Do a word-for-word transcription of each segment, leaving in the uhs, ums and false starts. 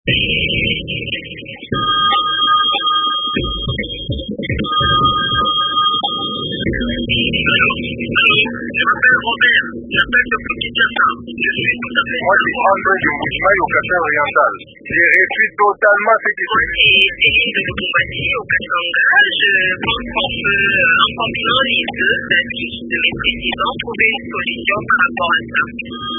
Moi, je suis André de Mouchimaï au Kassai oriental. J'ai réussi totalement ce qui se fait. Et Céline de Mokombati au Kassanga, je pense qu'on peut, en combinant les deux avis de mes présidents, trouver une solution par rapport à ça.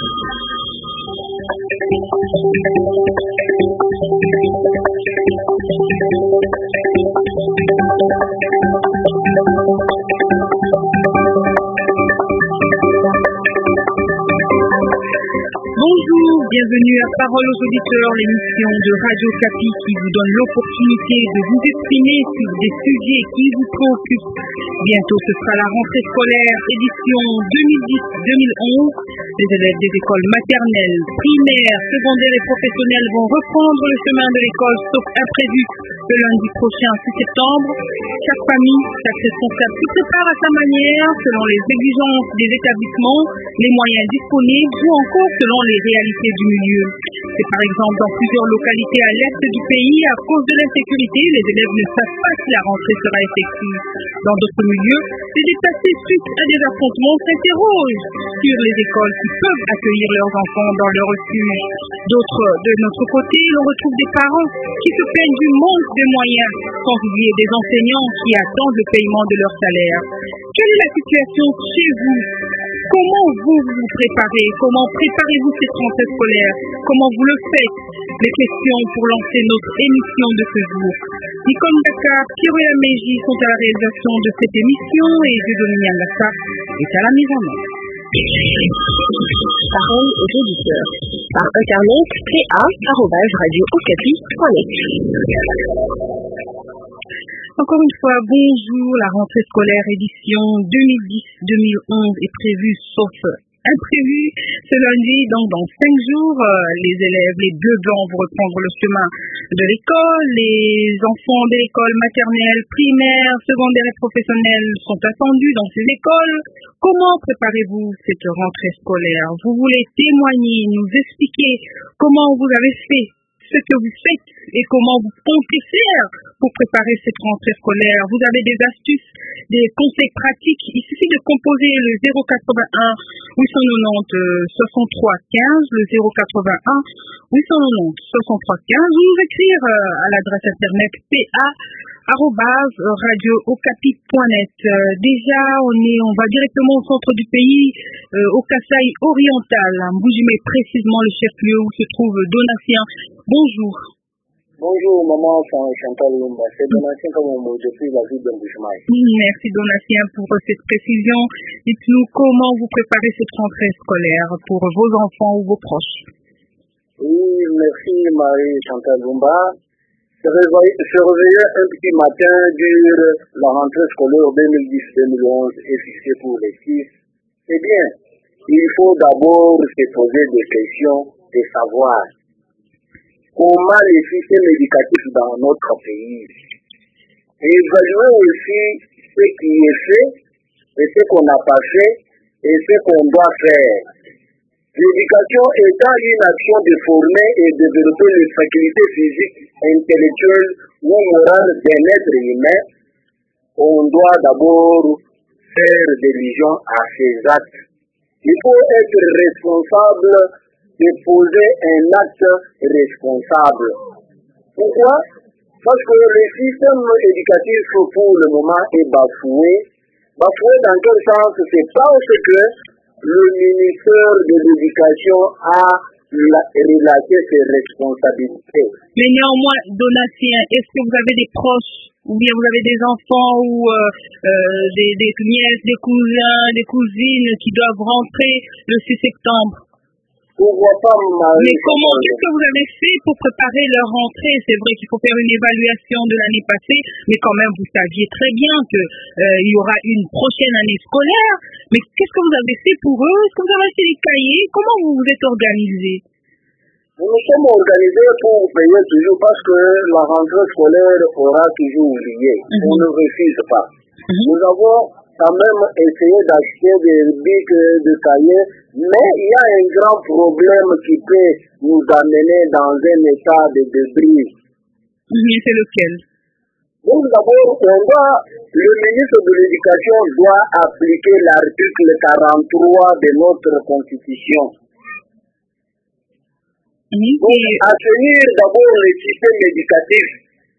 Bonjour, bienvenue à Parole aux auditeurs, l'émission de Radio Capi qui vous donne l'opportunité de vous exprimer sur des sujets qui vous préoccupent. Bientôt, ce sera la rentrée scolaire édition deux mille dix deux mille onze. Les élèves des écoles maternelles, primaires, secondaires et professionnelles vont reprendre le chemin de l'école sauf imprévu le lundi prochain six septembre. Chaque famille, chaque responsable se prépare à sa manière selon les exigences des établissements, les moyens disponibles ou encore selon les réalités du milieu. C'est par exemple dans plusieurs localités à l'est du pays, à cause de l'insécurité, les élèves ne savent pas si la rentrée sera effective. Dans d'autres milieux, les déplacés suite à des affrontements s'interrogent sur les écoles qui peuvent accueillir leurs enfants dans leur refuge. D'autres, de notre côté, l'on retrouve des parents qui se plaignent du manque de moyens, sans oublier des enseignants qui attendent le paiement de leur salaire. Quelle est la situation chez vous? Comment vous vous préparez? Comment préparez-vous cette rentrée scolaire? Comment vous le faites? Les questions pour lancer notre émission de ce jour. Nicole Ndaka, Kiroya Meji sont à la réalisation de cette émission et Dieudonné Nyangasa est à la mise en œuvre. Parole aux auditeurs. Par internet, p a arobase radio okapi point net. Encore une fois, bonjour. La rentrée scolaire édition deux mille dix deux mille onze est prévue sauf imprévu ce lundi. Donc dans cinq jours, euh, les élèves, les deux blancs vont reprendre le chemin de l'école. Les enfants de l'école maternelle, primaire, secondaire et professionnelle sont attendus dans ces écoles. Comment préparez-vous cette rentrée scolaire? Vous voulez témoigner, nous expliquer comment vous avez fait ce que vous faites et comment vous comptez faire pour préparer cette rentrée scolaire. Vous avez des astuces, des conseils pratiques. Il suffit de composer le zéro quatre-vingt-un huit cent quatre-vingt-dix soixante-trois quinze, le zéro quatre-vingt-un huit cent quatre-vingt-dix soixante-trois quinze, ou nous écrire à l'adresse internet p a arobase radio okapi point net. Euh, déjà, on est, on va directement au centre du pays, euh, au Kassai oriental, à Mboujimé, précisément le chef-lieu où se trouve Donatien. Bonjour. Bonjour, maman Chantal Lumba. C'est Donatien Kamombo depuis la ville de Mboujimé. Merci Donatien pour cette précision. Dites-nous comment vous préparez cette rentrée scolaire pour vos enfants ou vos proches. Oui, merci Marie Chantal Lumba. Se réveiller, se réveiller un petit matin dur, la rentrée scolaire deux mille dix deux mille onze est fixée pour les six. Eh bien, il faut d'abord se poser des questions de savoir comment les systèmes éducatifs dans notre pays. Et évaluer aussi ce qui est fait et ce qu'on n'a pas fait et ce qu'on doit faire. L'éducation étant une action de former et développer les facultés physiques, intellectuelles ou morales d'un être humain, on doit d'abord faire allusion à ces actes. Il faut être responsable de poser un acte responsable. Pourquoi? Parce que le système éducatif pour le moment est bafoué. Bafoué dans quel sens? C'est parce que le ministère de l'Éducation a relaté ses responsabilités. Mais néanmoins, Donatien, est-ce que vous avez des proches ou bien vous avez des enfants ou euh, euh, des, des nièces, des cousins, des cousines qui doivent rentrer le six septembre? Pourquoi pas, Marie? Mais comment, qu'est-ce que vous avez fait pour préparer leur rentrée? C'est vrai qu'il faut faire une évaluation de l'année passée, mais quand même, vous saviez très bien qu'il euh, y aura une prochaine année scolaire. Mais qu'est-ce que vous avez fait pour eux? Est-ce que vous avez acheté des cahiers? Comment vous vous êtes organisés? Nous nous sommes organisés pour payer toujours parce que la rentrée scolaire aura toujours lieu. Mm-hmm. On ne refuse pas. Mm-hmm. Nous avons quand même essayer d'acheter des bics, de cahiers, mais il y a un grand problème qui peut nous amener dans un état de débris. Oui, c'est lequel? Donc d'abord, on doit, le ministre de l'Éducation doit appliquer l'article quarante-trois de notre Constitution. Oui, Donc, assainir d'abord le système éducatif.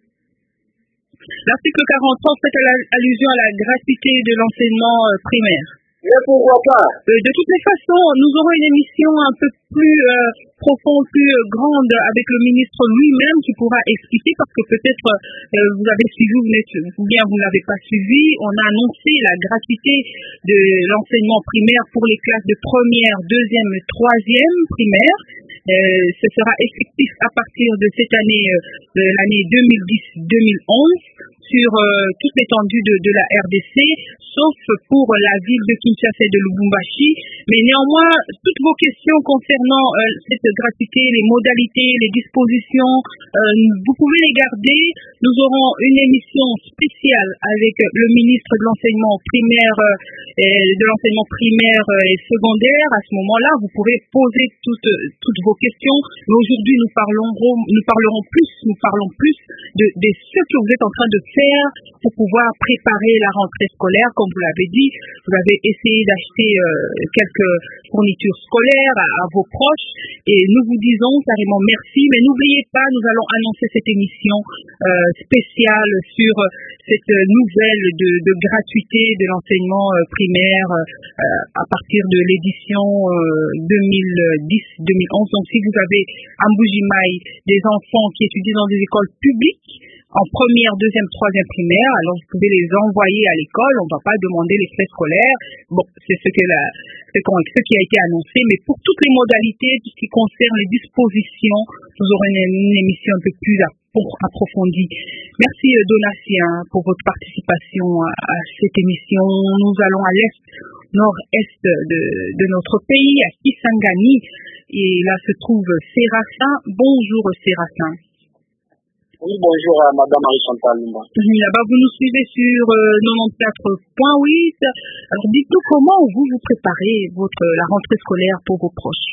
L'article quarante-trois fait allusion à la gratuité de l'enseignement primaire. Mais pourquoi pas? De toutes les façons, nous aurons une émission un peu plus euh, profonde, plus euh, grande avec le ministre lui-même qui pourra expliquer, parce que peut-être euh, vous avez suivi ou bien vous ne l'avez pas suivi. On a annoncé la gratuité de l'enseignement primaire pour les classes de première, deuxième et troisième primaire. Euh, ce sera effectif à partir de cette année, euh, de l'année deux mille dix deux mille onze, sur euh, toute l'étendue de, de la R D C, sauf pour la ville de Kinshasa et de Lubumbashi. Mais néanmoins, toutes vos questions concernant euh, cette gratuité, les modalités, les dispositions, euh, vous pouvez les garder. Nous aurons une émission spéciale avec le ministre de l'enseignement primaire, euh, et de l'enseignement primaire et secondaire. À ce moment-là, vous pourrez poser toutes, toutes vos questions. Mais aujourd'hui, nous parlerons, nous parlerons plus, nous parlons plus de, de ce que vous êtes en train de faire pour pouvoir préparer la rentrée scolaire. Comme vous l'avez dit, vous avez essayé d'acheter euh, quelques fournitures scolaires à, à vos proches, et nous vous disons carrément merci. Mais n'oubliez pas, nous allons annoncer cette émission euh, spéciale sur cette nouvelle de, de gratuité de l'enseignement euh, primaire euh, à partir de l'édition euh, deux mille dix deux mille onze. Donc si vous avez à Mbujimaï des enfants qui étudient dans des écoles publiques en première, deuxième, troisième primaire, alors vous pouvez les envoyer à l'école. On ne va pas demander les frais scolaires. Bon, c'est ce que la, ce qui a été annoncé, mais pour toutes les modalités, tout ce qui concerne les dispositions, nous aurons une, une émission un peu plus approfondie. Merci Donatien pour votre participation à, à cette émission. Nous allons à l'est, nord-est de, de notre pays, à Kisangani, et là se trouve Séraphin. Bonjour Séraphin. Oui, bonjour à Madame Marie-Chantal Lumba. Là-bas, vous nous suivez sur euh, quatre-vingt-quatorze point huit. Alors, dites-nous comment vous vous préparez votre, la rentrée scolaire pour vos proches.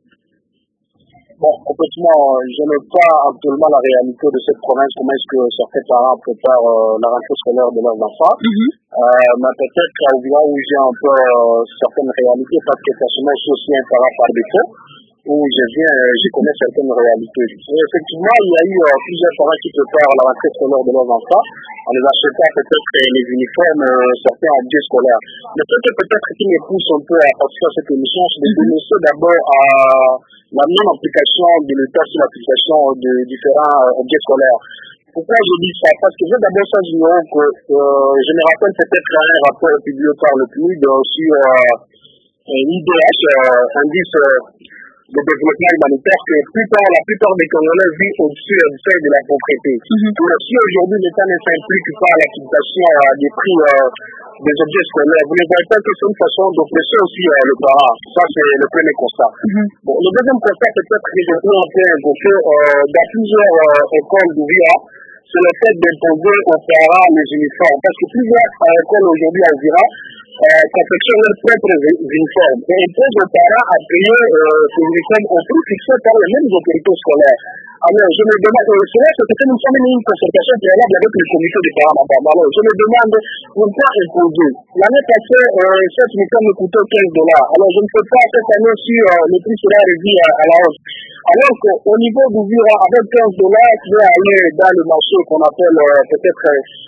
Bon, complètement, je n'ai pas actuellement la réalité de cette province, comment est-ce que certains parents préparent euh, la rentrée scolaire de leurs enfants. Mm-hmm. euh, mais peut-être à Ouvira où j'ai un peu euh, certaines réalités, parce que personnellement, je suis aussi un parent par défaut, où je viens, je connais certaines réalités. Et effectivement, il y a eu euh, plusieurs parents qui préparent la rentrée scolaire de leurs enfants en les achetant peut-être les uniformes, euh, certains objets scolaires. Mais peut-être peut-être qui me pousse un peu à participer à cette émission, c'est de dénoncer d'abord à la non-application de l'État sur l'application de différents euh, objets scolaires. Pourquoi je dis ça? Parce que j'ai d'abord ça ignorant que euh, je me rappelle peut-être un rapport publié par le P N U D sur euh, l'I D H, euh, indice euh, de développement humanitaire, que plupart, la plupart des Congolais vivent au-dessus du seuil de la pauvreté. Mm-hmm. Alors, si aujourd'hui l'État ne s'implique pas à l'application euh, des prix euh, des objets scolaires, vous ne voyez pas que c'est une façon d'oppresser aussi euh, le parent. Ça, c'est le premier constat. Mm-hmm. Bon, le deuxième constat, peut-être que je peux un peu invoquer euh, dans plusieurs euh, écoles d'Ouvira, c'est le fait d'imposer aux parents les uniformes. Parce que plusieurs euh, écoles aujourd'hui à Ouvira euh, confectionnent leurs propres uniformes et imposent aux parents à payer euh, ces uniformes au prix fixé par les mêmes autorités scolaires. Alors, je me demande, euh, c'est vrai, c'était une fois une concertation préalable avec le comité des parents. Alors, je me demande pourquoi imposer. L'année passée, euh, cette uniforme me coûtait quinze dollars. Alors, je ne sais pas cette année si euh, le prix sera réduit à, à la hausse. Alors qu'au niveau d'Ouvira, avec quinze dollars, tu vas aller dans le marché qu'on appelle euh, peut-être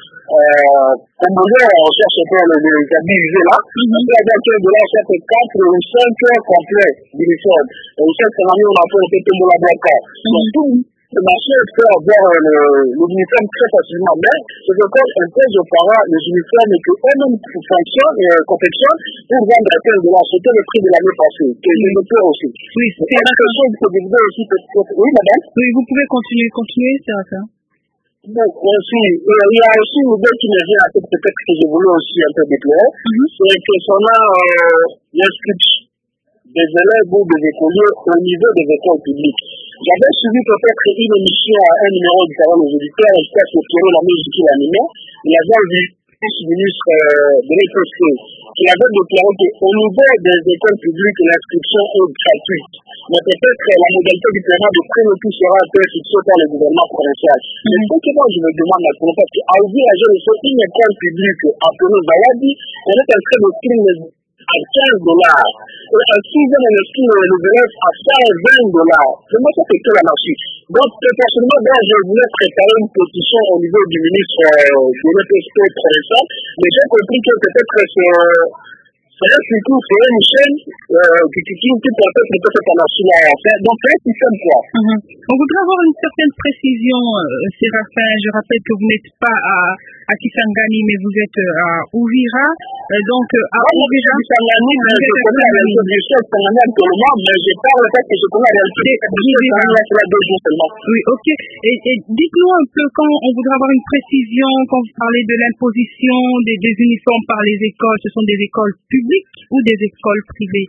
euh, comme on cherche un peu les habits usés là. Mm-hmm. Avec quinze dollars, ça fait quatre ou cinq heures complets d'uniforme. Et cette année, on a fait peut-être un laboratoire. Donc, tout le marché peut avoir l'uniforme très facilement, mais c'est encore un peu aux parents les uniformes et qu'eux-mêmes fonctionnent et confectionnent pour vendre à quinze dollars. C'était le prix de l'année passée, que je me peux aussi. Oui, c'est la question que je voulais aussi peut-être. Oui, madame? Oui, vous pouvez continuer, continuer, c'est ça. Bon, aussi, euh, il y a aussi une idée qui me vient à tête, peut-être que je voulais aussi un peu déclarer, mm-hmm. c'est que ça a euh, l'inscription des élèves ou des écoliers au niveau des écoles publiques. J'avais suivi peut-être une émission à un numéro différent aux auditeurs, et je pense que Pierrot la musique qui l'animait, il avait invité ministre euh, de l'E P C qui avait déclaré qu'au niveau des écoles publiques, l'inscription est gratuite. Mais peut-être la modalité du paiement de premier tour sera un peu fixée par le gouvernement provincial. Mm-hmm. Mais ce que moi je me demande maintenant, parce qu'à Ouvira, j'ai reçu une école publique appelée Bayadi, on est en train de scrire à quinze dollars. Et à sixième, on scrire les élèves à cent vingt dollars. C'est moi, ça fait que la marché. Donc, personnellement, moi, je voulais préparer une pétition au niveau du ministre euh, de l'E P C provincial, mais j'ai compris que peut-être que c'est c'est un surtout, c'est une chaîne euh, qui qui qui peut-être ne peut pas faire la donc c'est un système quoi. Mm-hmm. On voudrait avoir une certaine précision, euh, Séraphin. Je rappelle que vous n'êtes pas à, à Kisangani, mais vous êtes à Ouvira. Euh, donc, à oui, Ouvira, Kisangani, je connais la réalité du chef Kisangani actuellement, mais je parle en fait que je connais la réalité du chef Kisangani c'est deux jours seulement. Oui, ok. Et, et dites-nous un peu, quand on voudrait avoir une précision, quand vous parlez de l'imposition des, des uniformes par les écoles, ce sont des écoles publiques ou des écoles privées?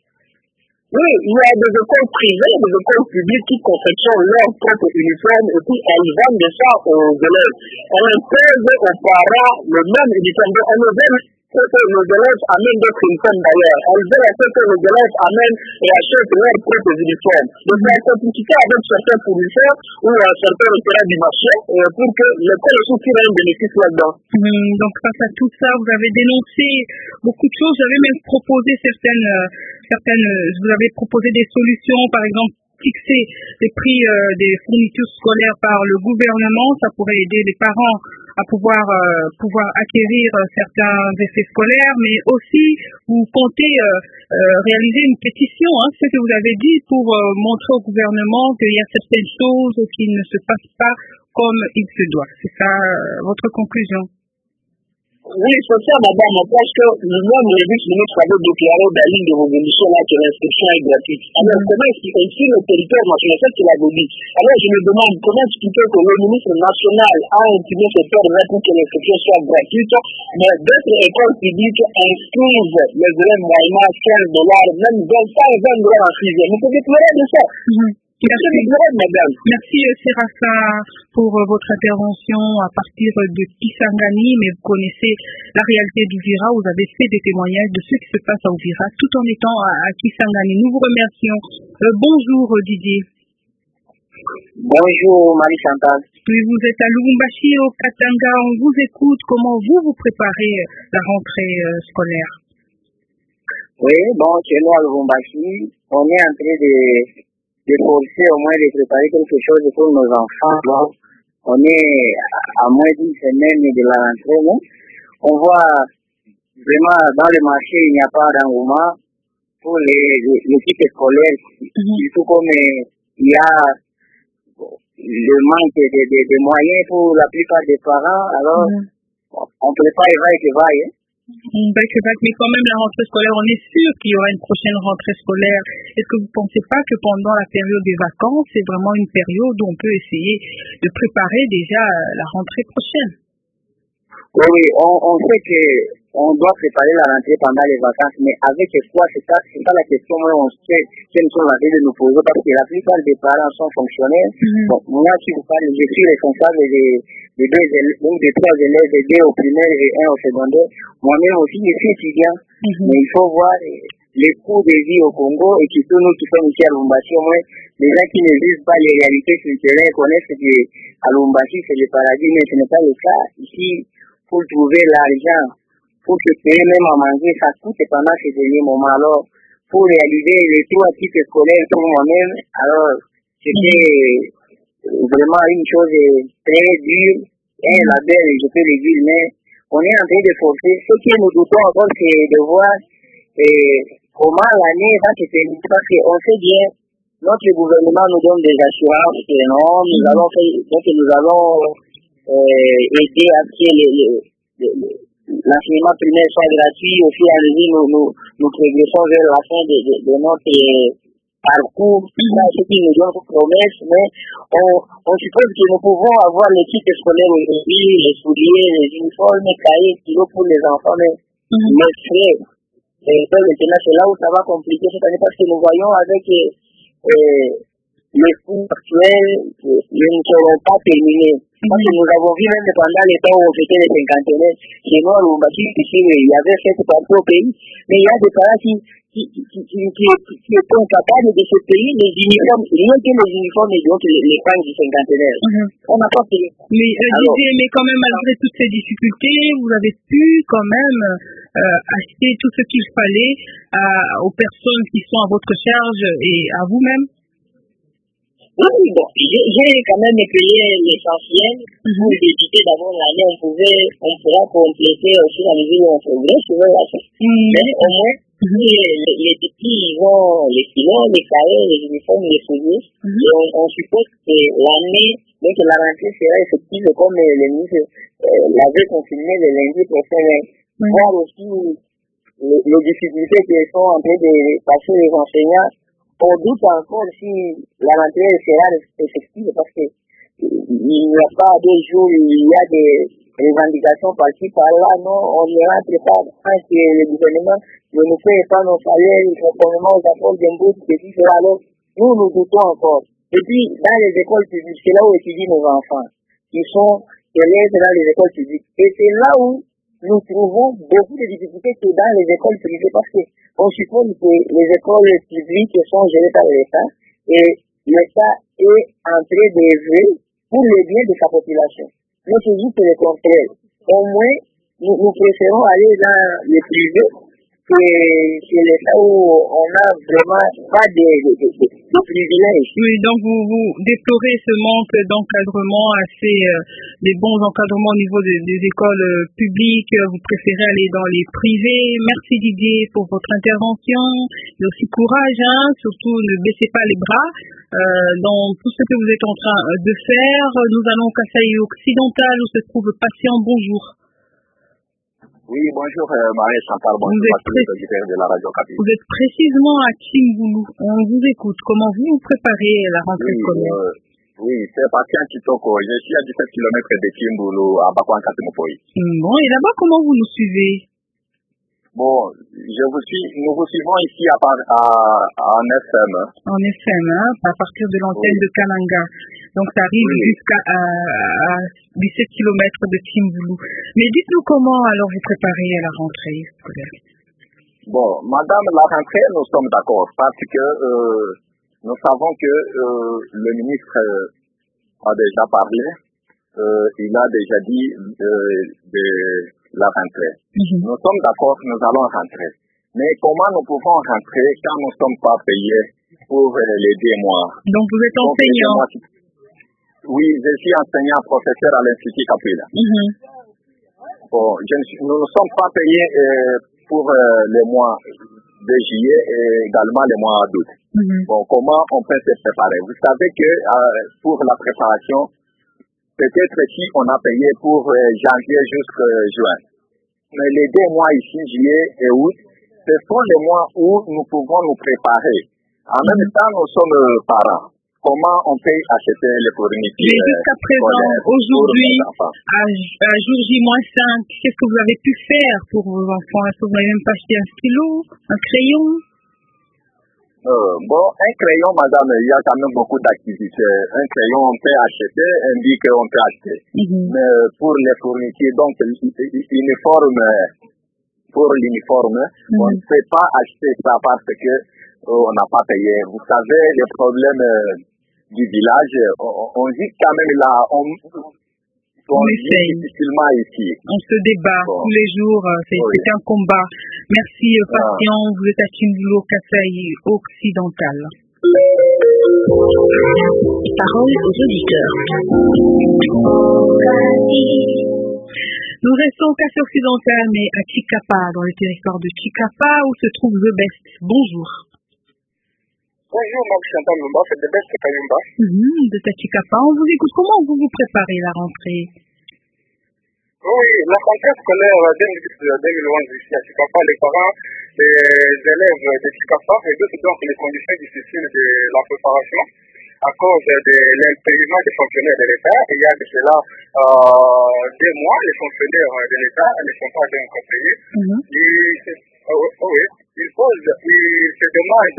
Oui, il y a des écoles privées, des écoles publiques qui confectionnent leurs propres uniformes et puis elles vendent ça aux élèves. On impose aux parents le même uniforme. On ne veut que les élèves amènent d'autres uniformes d'ailleurs. On veut que les élèves amènent et achètent leurs propres uniformes. Donc il y a une complicité avec certains fournisseurs ou certains restaurants du marché pour que l'école aussi tire un bénéfice là-dedans. Mmh, donc face à tout ça, vous avez dénoncé beaucoup de choses. Vous avez même proposé certaines, euh, certaines, vous avez proposé des solutions, par exemple fixer les prix euh, des fournitures scolaires par le gouvernement. Ça pourrait aider les parents à pouvoir euh, pouvoir acquérir euh, certains effets scolaires, mais aussi vous comptez euh, euh, réaliser une pétition, hein, ce que vous avez dit, pour euh, montrer au gouvernement qu'il y a certaines choses qui ne se passent pas comme il se doit. C'est ça euh, votre conclusion? Oui, c'est ça, madame, parce que nous-mêmes, les vice-ministres avaient déclaré dans l'île de révolution là que l'inscription est gratuite. Alors, mm-hmm. comment expliquer sur le territoire national, c'est ce qu'il avait dit. Alors, je me demande comment expliquer que le ministre national a intimé ce faire pour que l'inscription soit gratuite, mais d'autres écoles publiques inscrivent les élèves moyennement quinze dollars, même cent vingt dollars en sixième. Vous pouvez pleurer de ça. Mm-hmm. Merci, Merci Séraphin pour euh, votre intervention à partir de Kisangani, mais vous connaissez la réalité d'Ouvira, vous avez fait des témoignages de ce qui se passe à Ouvira tout en étant à, à Kisangani. Nous vous remercions. Euh, bonjour Didier. Bonjour Marie-Chantal. Oui, vous êtes à Lubumbashi au Katanga, on vous écoute. Comment vous vous préparez la rentrée euh, scolaire? Oui, bon, chez nous à Lubumbashi, on est en train de de forcer au moins de préparer quelque chose pour nos enfants. Donc, on est à moins d'une semaine de la rentrée. Non? On voit vraiment dans le marché, il n'y a pas d'engouement pour les, les, les types scolaires. Mm-hmm. Surtout comme euh, il y a le manque de, de, de moyens pour la plupart des parents. Alors, mm-hmm. on ne peut pas y vailler que vaille. Hein? Mais quand même la rentrée scolaire, on est sûr qu'il y aura une prochaine rentrée scolaire. Est-ce que vous ne pensez pas que pendant la période des vacances, c'est vraiment une période où on peut essayer de préparer déjà la rentrée prochaine? Oui, oui, on, on sait que on doit préparer la rentrée pendant les vacances, mais avec quoi, c'est pas, c'est pas la question où on sait quelles sont la de nous poser, parce que la plupart des parents sont fonctionnaires. Mm-hmm. Bon, moi, si vous parlez, je suis responsable des, des deux élèves, donc des trois élèves, des deux au primaire et un au secondaire. Moi-même aussi, je suis étudiant, mm-hmm. mais il faut voir les coûts de vie au Congo, et surtout nous qui sommes ici à Lubumbashi, au moins, les gens qui ne vivent pas les réalités culturelles connaissent qu'à Lubumbashi, c'est le paradis, mais ce n'est pas le cas. Ici, pour trouver l'argent, pour se payer même à manger, ça coûte pendant ces derniers moments. Alors, pour réaliser les trois types scolaires pour moi-même, alors, c'était vraiment une chose très dure, et la belle, je peux le dire, mais on est en train de forcer. Ce que nous doutons encore, c'est de voir eh, comment l'année va se terminer, parce qu'on sait bien, notre gouvernement nous donne des assurances que non, nous allons faire, donc nous allons euh, aider à ce que les, les, les, les l'enseignement primaire soit gratuit, au fur et à mesure nous, nous, nous progressons vers la fin de, de, de notre euh, parcours, mm-hmm. ce qui nous donne une promesse, mais on, on suppose que nous pouvons avoir les kits scolaires aujourd'hui, les souliers, les uniformes, les cahiers, kilos pour les enfants, mais mm-hmm. les frais, et maintenant c'est là où ça va compliquer cette année, parce que nous voyons avec euh, les coûts actuels, ils ne seront pas terminés. Parce que nous avons vu même pendant les temps où on fêtait les cinquantenaires, chez nous, au Bâti, il y avait fête partout au pays, mais il y a des parents qui, qui, qui, qui, qui, qui, qui étaient incapables de se payer les uniformes, rien que les uniformes et donc les, les pangs du cinquantenaire. Mm-hmm. On n'a pas payé. Mais, euh, Alors, Didier, mais quand même, malgré toutes ces difficultés, vous avez pu quand même euh, acheter tout ce qu'il fallait à, aux personnes qui sont à votre charge et à vous-même. Oui, bon, j'ai quand même payé l'essentiel mm-hmm. pour éviter d'avoir l'année, on pouvait, on pourra compléter aussi la mesure où on progresse, tu vois, là. Mm-hmm. Mais au moins, mm-hmm. les, les, les petits, ils ont les kilos, les carrés, les uniformes, les souliers, mm-hmm. et on, on suppose que l'année, donc la rentrée sera effective comme le ministre euh, l'avait confirmé le lundi prochain, mm-hmm. voir aussi les, les difficultés qui sont en train de passer les enseignants. On doute encore si la rentrée sera effective parce que il n'y a pas deux jours, il y a des revendications par-ci par-là, non, on ne rentre pas parce que le gouvernement ne nous paye pas nos salaires, conformément aux accords d'impôt, et cetera. Alors, nous, nous doutons encore. Et puis, dans les écoles publiques, c'est là où étudient nos enfants, qui sont élèves dans les écoles publiques. Et c'est là où nous trouvons beaucoup de difficultés que dans les écoles privées parce que on suppose que les écoles publiques sont gérées par l'État et l'État est en train d'œuvrer pour le bien de sa population. Mais c'est juste le contraire. Au moins, nous, nous préférons aller dans le privé que c'est l'État où on n'a vraiment pas de, de, de, de, de privilèges. Oui, donc vous, vous déplorez ce manque d'encadrement assez, euh, des bons encadrements au niveau des, des écoles euh, publiques, vous préférez aller dans les privés. Merci Didier pour votre intervention, et aussi courage, hein, surtout ne baissez pas les bras euh, dans tout ce que vous êtes en train de faire. Nous allons au Kasaï occidental où se trouve Patient. Bonjour. Oui, bonjour euh, Marie-Chantal, bonjour à tous les auditeurs de la radio Capi. Vous êtes précisément à Kimboulou, on vous écoute. Comment vous vous préparez la rentrée oui, scolaire? euh, Oui, c'est Patient Kitoko, je suis à dix-sept kilomètres de Kimboulou, à Bakouan Katimopoi. Bon, et là-bas, comment vous nous suivez? Bon, je vous suis, nous vous suivons ici à, à, à, en F M. En F M, hein, à partir de l'antenne oui. de Kananga. Donc ça arrive oui. jusqu'à à, à dix-sept kilomètres de Kimboulou. Mais dites-nous comment alors vous préparez à la rentrée scolaire? Bon, madame, la rentrée, nous sommes d'accord parce que euh, nous savons que euh, le ministre euh, a déjà parlé, euh, il a déjà dit euh, de la rentrée. Mm-hmm. Nous sommes d'accord, nous allons rentrer. Mais comment nous pouvons rentrer quand nous ne sommes pas payés pour euh, les deux mois? Donc vous êtes enseignant? Oui, je suis enseignant professeur à l'Institut Capilla. Mm-hmm. Bon, je ne suis, nous ne sommes pas payés euh, pour euh, les mois de juillet et également les mois d'août. Mm-hmm. Bon, comment on peut se préparer? Vous savez que euh, pour la préparation, peut-être si on a payé pour euh, janvier jusqu'à juin. Mais les deux mois ici, juillet et août, ce sont les mois où nous pouvons nous préparer. En mm-hmm. même temps, nous sommes euh, parents. Comment on peut acheter les fournitures? Mais jusqu'à présent, aujourd'hui, à, à jour J moins cinq, qu'est-ce que vous avez pu faire pour vos enfants? Est-ce que vous n'avez même pas acheté un stylo, un crayon? Euh, bon, un crayon, madame, il y a quand même beaucoup d'activités. Un crayon, on peut acheter, un bic, on peut acheter. Mm-hmm. Mais pour les fournitures, donc, l'uniforme, pour l'uniforme, mm-hmm. on ne peut pas acheter ça parce que oh, on n'a pas payé. Vous savez, les problèmes euh, du village, on, on vit quand même là, on, on, on vit difficilement ici. On se débat bon. tous les jours, c'est oui. un combat. Merci, Patient, ah. vous êtes à Kimboulou, Kasaï occidental. Parole aux auditeurs. Nous restons au Kasaï occidental, mais à Chikapa, dans le territoire de Chikapa, où se trouve The Best. Bonjour. Bonjour, Marie-Chantal Lumba, c'est The Best Kayumba. Mmh, de Chikapa, on vous écoute. Comment vous vous préparez la rentrée? Oui, la rentrée scolaire deux mille dix deux mille onze ici à Chikapa, les parents, les élèves de Chikapa redoutent donc les conditions difficiles de la préparation à cause de l'impératif des fonctionnaires de l'État. Il y a de cela euh, deux mois, les fonctionnaires de l'État ne sont pas encore payés. Mm-hmm. Ils, euh, oui, ils posent, ils se demandent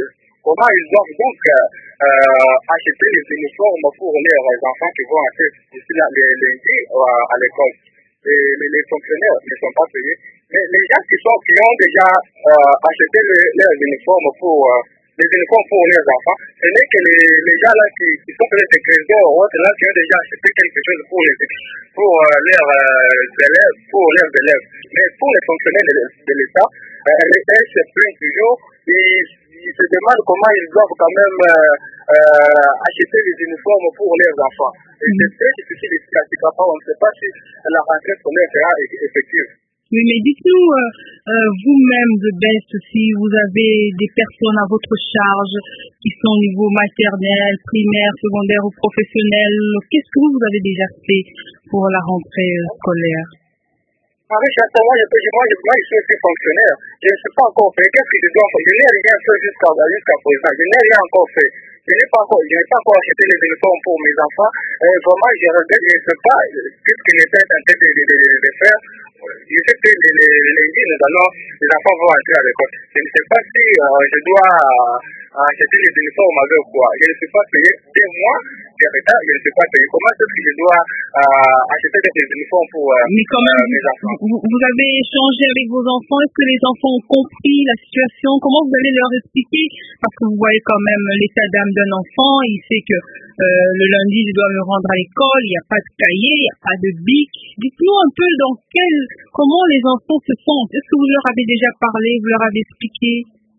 comment ils doivent donc euh, acheter les uniformes pour leurs enfants qui vont acheter ici les lundi à l'école. Et les, les fonctionnaires ne sont pas payés. Mais les gens qui, sont, qui ont déjà euh, acheté les, leurs uniformes pour, euh, les uniformes pour leurs enfants, ce n'est que les, les gens là qui, qui sont peut-être des trésors ou autres là qui ont déjà acheté quelque chose pour, les, pour euh, leurs euh, élèves, pour leurs élèves. Mais pour les fonctionnaires de, de l'État, euh, les L se plaignent toujours. Ils, ils se demandent comment ils doivent quand même euh, euh, acheter les uniformes pour leurs enfants. Et c'est très difficile ici à Tikapa. On ne sait pas si la rentrée scolaire sera effective. Oui, mais dites-nous, euh, euh, vous-même de Best, si vous avez des personnes à votre charge qui sont au niveau maternel, primaire, secondaire ou professionnel, qu'est-ce que vous avez déjà fait pour la rentrée scolaire? Marie Chantal, moi je peux dire, moi, moi je suis aussi fonctionnaire. Je ne suis pas encore fait. Qu'est-ce que je dois faire? Je n'ai rien fait jusqu'à jusqu'à présent. Je n'ai rien encore fait. Je n'ai pas encore, je n'ai pas encore acheté les uniformes pour mes enfants. Euh, vraiment, je regrette, je ne sais pas ce qu'il était en train de, de, de, de faire. Je sais que les, les, les lundi, nous allons, les enfants vont entrer à l'école. Je ne sais pas si euh, je dois euh, acheter les uniformes avec quoi. Je ne suis pas payé. Deux mois de retard, je ne suis pas payé. Comment est-ce que je dois euh, acheter des uniformes pour euh, Mais quand même, euh, mes enfants? Vous, vous avez échangé avec vos enfants. Est-ce que les enfants ont compris la situation? Comment vous allez leur expliquer? Parce que vous voyez quand même l'état d'âme d'un enfant. Il sait que euh, le lundi, il doit me rendre à l'école. Il n'y a pas de cahier, il n'y a pas de bic. Dites-nous un peu dans quel, comment les enfants se sentent. Est-ce que vous leur avez déjà parlé? Vous leur avez expliqué?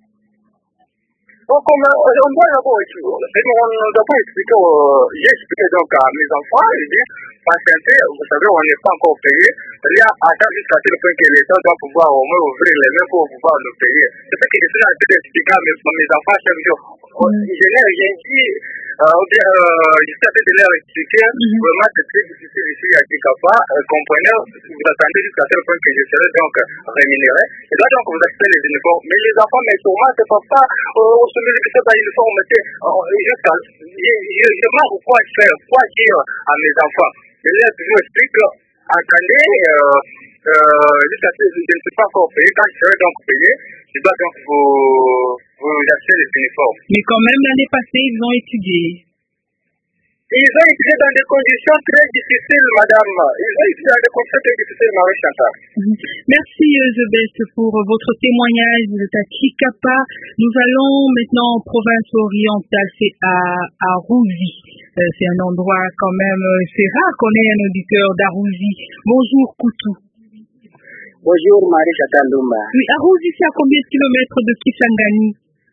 Donc, on, on doit d'abord expliquer. On doit pas expliquer. Euh, j'ai expliqué donc à mes enfants. Je dis, patientez, vous savez, on n'est pas encore payé. Il y a attendre jusqu'à tel point que l'État doit pouvoir au moins ouvrir les mains pour pouvoir nous payer. C'est ce que je suis en train d'expliquer à mes, mes enfants chaque jour. Mm. Je n'ai rien dit. Euh, euh, je suis en train de leur expliquer. Mm-hmm. Vraiment, c'est très difficile ici à Tikapa. Euh, comprenez, vous attendez jusqu'à tel point que je serai donc rémunéré. Et là, donc, vous achetez les uniformes. Mais les enfants, mais sûrement, c'est pas ça. Euh, celui qui fait pas uniforme, c'est jusqu'à. Je je demande quoi faire, quoi dire à mes enfants. Je leur toujours explique, attendez, euh, euh, jusqu'à ce que je ne suis pas encore payé. Quand je serai donc payé, je dois donc vous, vous acheter les uniformes. Mais quand même, l'année passée, ils ont étudié. Ils ont étudié dans des conditions très difficiles, madame. Ils ont étudié dans des conditions très difficiles, Marie Chantal. Merci, Zebest, pour votre témoignage. Vous êtes à Tikapa. Nous allons maintenant en province orientale, c'est à, à Rouzi. Euh, c'est un endroit quand même, c'est rare qu'on ait un auditeur d'Arouzi. Bonjour, Koutou. Bonjour, Marie Chantal Lumba. Oui, à Rouzi, c'est à combien de kilomètres de Kisangani?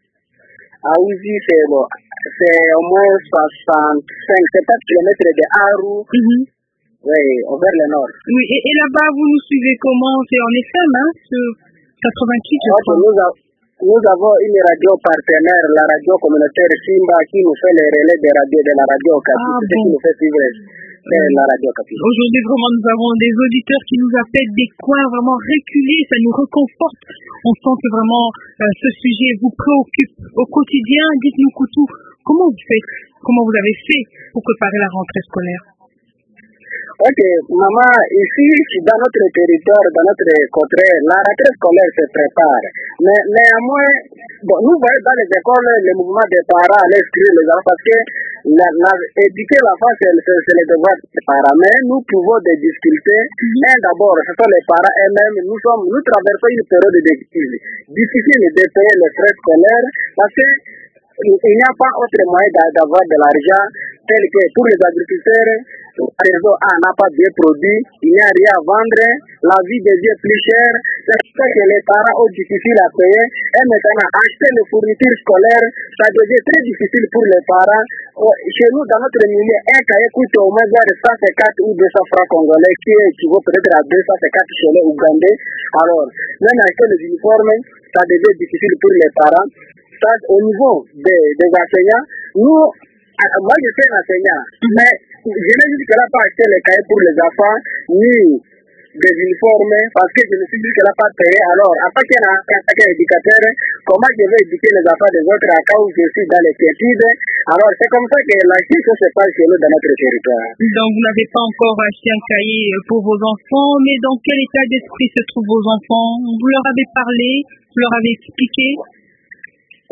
À Rouzi, c'est bon. C'est au moins soixante-cinq, soixante kilomètres de Aru, mm-hmm. Oui, vers le nord. Oui, et, et là-bas, vous nous suivez comment? C'est en F M, hein, sur quatre-vingt-huit, je crois. Nous, a, nous avons une radio partenaire, la radio communautaire Simba, qui nous fait les relais des radios de la radio Okapi. Ah, c'est bon. Ce qui nous fait suivre euh, la radio Okapi. Aujourd'hui, vraiment, nous avons des auditeurs qui nous appellent des coins vraiment reculés, ça nous réconforte. On sent que vraiment euh, ce sujet vous préoccupe au quotidien. Dites-nous, Koutou, comment vous faites, comment vous avez fait pour préparer la rentrée scolaire? Ok, maman, ici, dans notre territoire, dans notre côté, la rentrée scolaire se prépare. Mais néanmoins, bon, nous voyons dans les écoles le mouvement des parents à inscrire les enfants parce que la, la, éduquer l'enfant, c'est, c'est, c'est le devoir des parents. Mais nous trouvons des difficultés. Mm-hmm. Et d'abord, ce sont les parents eux-mêmes. Nous, sommes, nous traversons une période difficile. Difficile de payer les frais scolaires parce que il n'y a pas autre moyen d'avoir de l'argent tel que pour les agriculteurs, la réseau A n'a pas bien produit, il n'y a rien à vendre, la vie devient plus chère, c'est ça que les parents ont difficile à payer, et maintenant acheter les fournitures scolaires, ça devient très difficile pour les parents. Chez nous, dans notre milieu, un cahier coûte au moins cent cinquante ou deux cents francs congolais, qui équivaut peut-être à deux cent cinquante chez les Ougandais. Alors, même acheter les uniformes, ça devient difficile pour les parents. Ça, au niveau des, des enseignants, nous, moi je suis un enseignant, mais je n'ai jusque-là pas acheté les cahiers pour les enfants, ni des uniformes, parce que je ne suis jusque-là pas payé. Alors, après qu'il y ait un éducateur, comment je vais éduquer les enfants des autres à cause je suis dans les études? Alors, c'est comme ça que la chose se passe chez nous dans notre territoire. Donc, vous n'avez pas encore acheté un cahier pour vos enfants, mais dans quel état d'esprit se trouvent vos enfants? Vous leur avez parlé? Vous leur avez expliqué?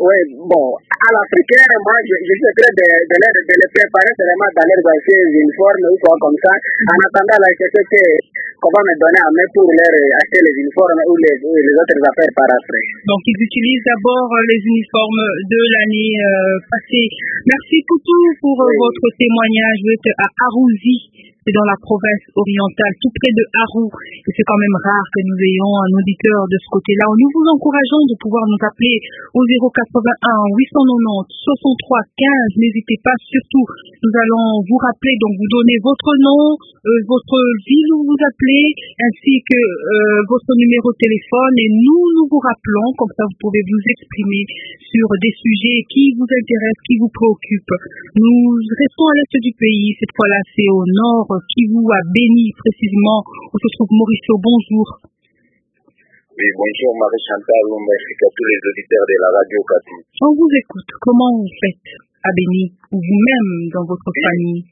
Oui, bon, à l'africaine, moi, je, je suis prêt de, de, les, de les préparer vraiment dans leurs anciennes uniformes ou quoi comme ça. En attendant, là, je sais que qu'on va me donner à main pour leur acheter les uniformes ou les, ou les autres affaires par après. Donc, ils utilisent d'abord les uniformes de l'année euh, passée. Merci Koutou pour oui. votre témoignage. Vous êtes à Arouzi, c'est dans la province orientale, tout près de Harou. Et c'est quand même rare que nous ayons un auditeur de ce côté-là. Nous vous encourageons de pouvoir nous appeler au zéro quatre-vingt-un huit cent quatre-vingt-dix soixante-trois quinze. N'hésitez pas, surtout, nous allons vous rappeler, donc vous donnez votre nom, euh, votre ville où vous appelez, ainsi que euh, votre numéro de téléphone, et nous, nous vous rappelons, comme ça vous pouvez vous exprimer sur des sujets qui vous intéressent, qui vous préoccupent. Nous restons à l'est du pays, cette fois-là c'est au nord, Kivu à Béni précisément, où se trouve Mauricio. Bonjour. Oui, bonjour Marie-Chantal, merci à tous les auditeurs de la radio Kapi. On vous écoute, comment vous faites à Béni, ou vous-même dans votre oui. famille?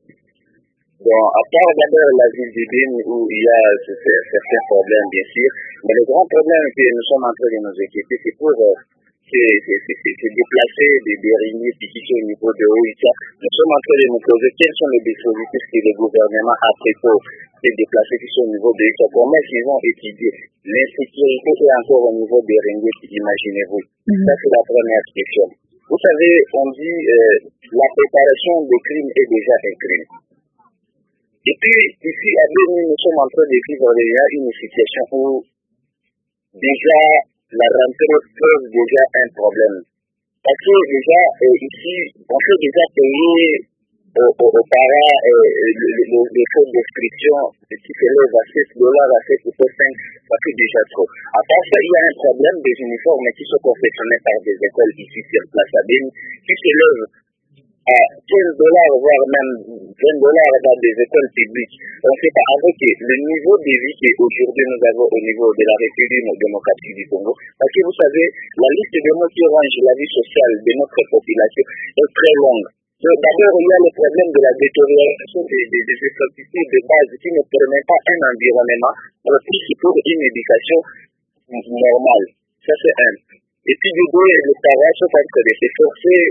Bon, à part d'abord la ville de Béni où il y a certains problèmes bien sûr, mais le grand problème que nous sommes en train de nous inquiéter, c'est pour euh, c'est déplacer des dérivés qui sont au niveau de Oïcha. Nous sommes en train de nous poser quels sont les dispositifs que le gouvernement a pris pour ces déplacés qui sont au niveau de Oïcha. Comment ils vont étudier l'insécurité est encore au niveau des ringues, imaginez-vous. Mm-hmm. Ça, c'est la première question. Vous savez, on dit euh, la préparation des crimes est déjà un crime. Et puis, ici, à Béni, nous sommes en train de vivre déjà une situation où déjà la rentrée pose déjà un problème. Parce que déjà, euh, ici, on fait déjà payer aux, aux, aux parents euh, les frais d'inscription qui s'élèvent à sept dollars, à sept ou cinq, ça fait déjà trop. À part ça, il y a un problème des uniformes qui sont confectionnés par des écoles ici sur place à Béni, qui s'élèvent à quinze dollars, voire même vingt dollars dans des écoles publiques. On ne sait pas avec le niveau de vie qu'aujourd'hui nous avons au niveau de la République démocratique du Congo. Parce que vous savez, la liste de mots qui range la vie sociale de notre population est très longue. D'abord, il y a le problème de la détérioration des, des, des infrastructures de base qui ne permettent pas un environnement propice pour une éducation normale. Ça, c'est un. Et puis, du coup, les parents sont en train de s'efforcer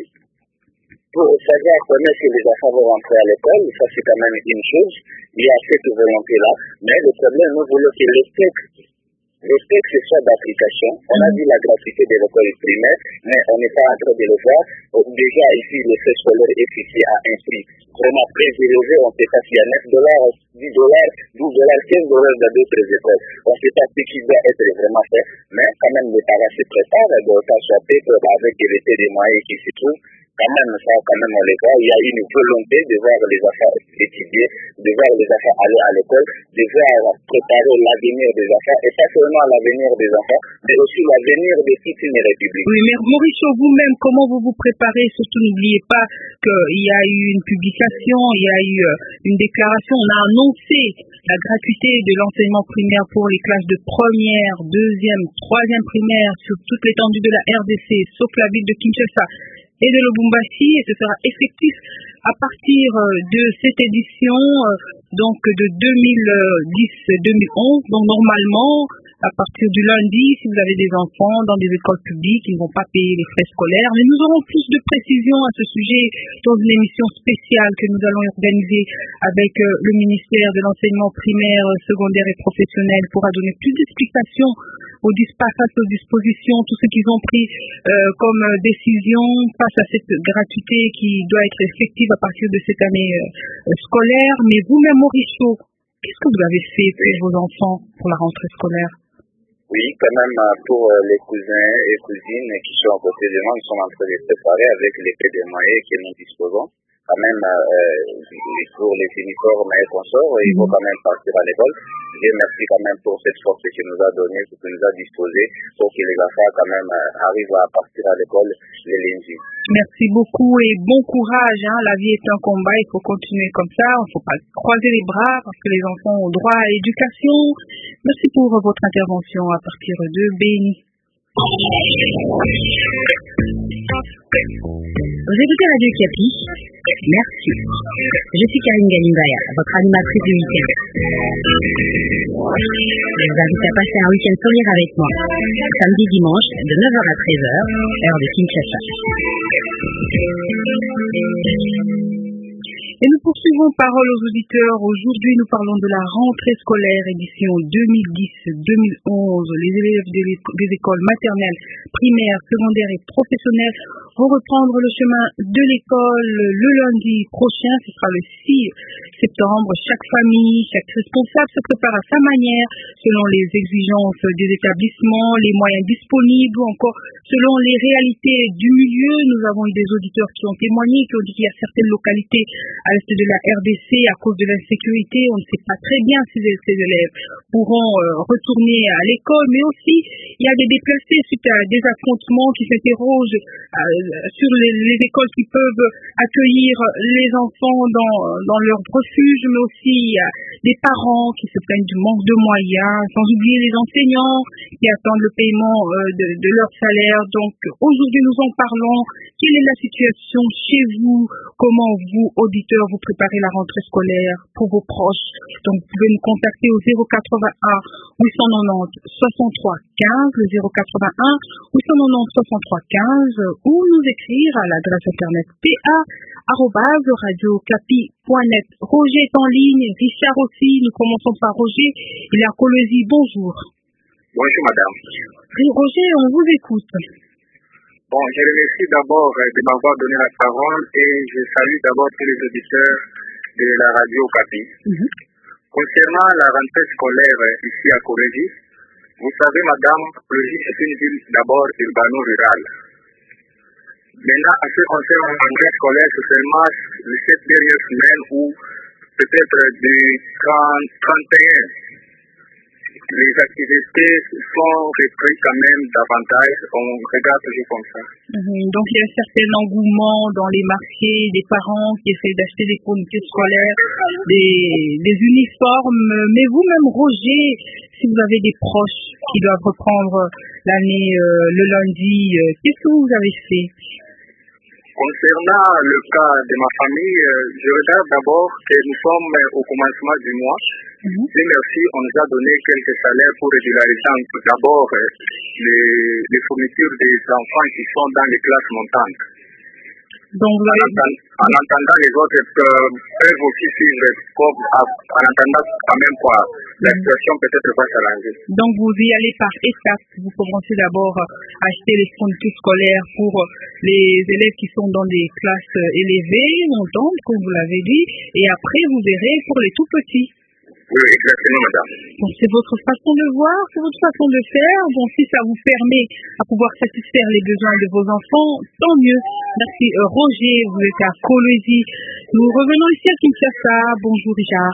pour savoir comment est-ce que les enfants vont rentrer à l'école. Ça, c'est quand même une chose. Il y a cette volonté-là. Mais le problème, nous voulons que les textes, les textes soient d'application. On a vu la gratuité de l'école primaire, mais on n'est pas en train de le voir. Déjà, ici, les frais scolaires est fixé à un prix vraiment très élevé. On ne sait pas s'il y a neuf dollars, dix dollars, douze dollars, quinze dollars dans d'autres écoles. On ne sait pas ce qui doit être vraiment fait. Mais quand même, les parents se préparent. De temps soit fait avec l'été des moyens qui se trouvent. Quand même, ça, quand même, on les voit. Il y a une volonté de voir les enfants étudier, de voir les enfants aller à l'école, de voir préparer l'avenir des enfants, et pas seulement l'avenir des enfants, mais aussi l'avenir de toute une république. Oui, mais Mauricio, vous-même, comment vous vous préparez? Surtout, n'oubliez pas qu'il y a eu une publication, il y a eu une déclaration, on a annoncé la gratuité de l'enseignement primaire pour les classes de première, deuxième, troisième primaire sur toute l'étendue de la R D C, sauf la ville de Kinshasa et de Lubumbashi, et ce sera effectif à partir de cette édition, donc de deux mille dix deux mille onze. Donc normalement, à partir du lundi, si vous avez des enfants dans des écoles publiques, ils ne vont pas payer les frais scolaires. Mais nous aurons plus de précisions à ce sujet dans une émission spéciale que nous allons organiser avec le ministère de l'enseignement primaire, secondaire et professionnel, pourra donner plus d'explications aux face aux dispositions, tout ce qu'ils ont pris euh, comme décision face à cette gratuité qui doit être effective à partir de cette année euh, scolaire. Mais vous-même, Mauricio, qu'est-ce que vous avez fait pour vos enfants pour la rentrée scolaire? Oui, quand même, pour les cousins et cousines qui sont à côté de moi, nous sommes en train de préparer avec les peu de moyens que nous disposons. Quand même, euh, pour les uniformes et consorts, il faut quand même partir à l'école. Et merci quand même pour cette force qu'il nous a donnée, ce qu'il nous a disposé, pour que les enfants quand même euh, arrivent à partir à l'école les lundis. Merci beaucoup et bon courage. Hein. La vie est un combat, il faut continuer comme ça. Il ne faut pas croiser les bras parce que les enfants ont droit à l'éducation. Merci pour votre intervention à partir de Béni. Vous écoutez Radio Okapi. Merci. Je suis Karine Galimbaya, votre animatrice du week-end. Je vous invite à passer un week-end solaire avec moi, samedi dimanche de neuf heures à treize heures, heure de Kinshasa. Et nous poursuivons Parole aux auditeurs. Aujourd'hui, nous parlons de la rentrée scolaire édition deux mille dix deux mille onze. Les élèves des écoles maternelles, primaires, secondaires et professionnelles vont reprendre le chemin de l'école le lundi prochain. Ce sera le six septembre. Chaque famille, chaque responsable se prépare à sa manière, selon les exigences des établissements, les moyens disponibles ou encore selon les réalités du milieu. Nous avons eu des auditeurs qui ont témoigné, qui ont dit qu'il y a certaines localités à l'est de la R D C à cause de l'insécurité. On ne sait pas très bien si ces élèves pourront euh, retourner à l'école, mais aussi il y a des déplacés suite à des affrontements qui s'interrogent euh, sur les, les écoles qui peuvent accueillir les enfants dans, dans leur refuge, mais aussi il y a des parents qui se plaignent du manque de moyens, sans oublier les enseignants qui attendent le paiement euh, de, de leur salaire. Donc aujourd'hui nous en parlons. Quelle est la situation chez vous? Comment vous, auditeurs, vous préparez la rentrée scolaire pour vos proches? Donc vous pouvez nous contacter au zéro quatre-vingt-un huit cent quatre-vingt-dix soixante-trois quinze, le zéro quatre-vingt-un huit cent quatre-vingt-dix soixante-trois quinze, ou nous écrire à l'adresse internet p a arobase radio okapi point net. Roger est en ligne, Richard aussi. Nous commençons par Roger. Il est à Kolwezi. Bonjour. Bonjour madame. Roger, on vous écoute. Bon, je remercie d'abord de m'avoir donné la parole et je salue d'abord tous les auditeurs de la radio Okapi. Mm-hmm. Concernant la rentrée scolaire ici à Kolwezi, vous savez madame, Kolwezi est une ville d'abord urbano-rurale. Maintenant, à ce qui concerne la rentrée scolaire, c'est seulement cette dernière semaine où peut-être du trente, trente et un, les activités sont reprises quand même davantage. On regarde toujours comme ça. Mmh, donc il y a un certain engouement dans les marchés, des parents qui essaient d'acheter des fournitures scolaires, des, des uniformes. Mais vous-même, Roger, si vous avez des proches qui doivent reprendre l'année euh, le lundi, euh, qu'est-ce que vous avez fait? Concernant le cas de ma famille, euh, je regarde d'abord que nous sommes au commencement du mois. Mm-hmm. Et merci, on nous a donné quelques salaires pour régulariser d'abord euh, les, les fournitures des enfants qui sont dans les classes montantes. Donc, vous avez... en, en, en attendant, les autres peuvent, peuvent aussi suivre, comme, en attendant quand même quoi, la situation peut-être va s'arranger. Donc vous y allez par étapes. Vous commencez d'abord à acheter les fournitures scolaires pour les élèves qui sont dans des classes élevées, montantes, comme vous l'avez dit, et après vous verrez pour les tout petits. Oui, exactement, madame. Donc c'est votre façon de voir, c'est votre façon de faire. Bon, si ça vous permet à pouvoir satisfaire les besoins de vos enfants, tant mieux. Merci euh, Roger, vous êtes à Kolwezi. Nous revenons ici à Kinshasa. Bonjour Richard.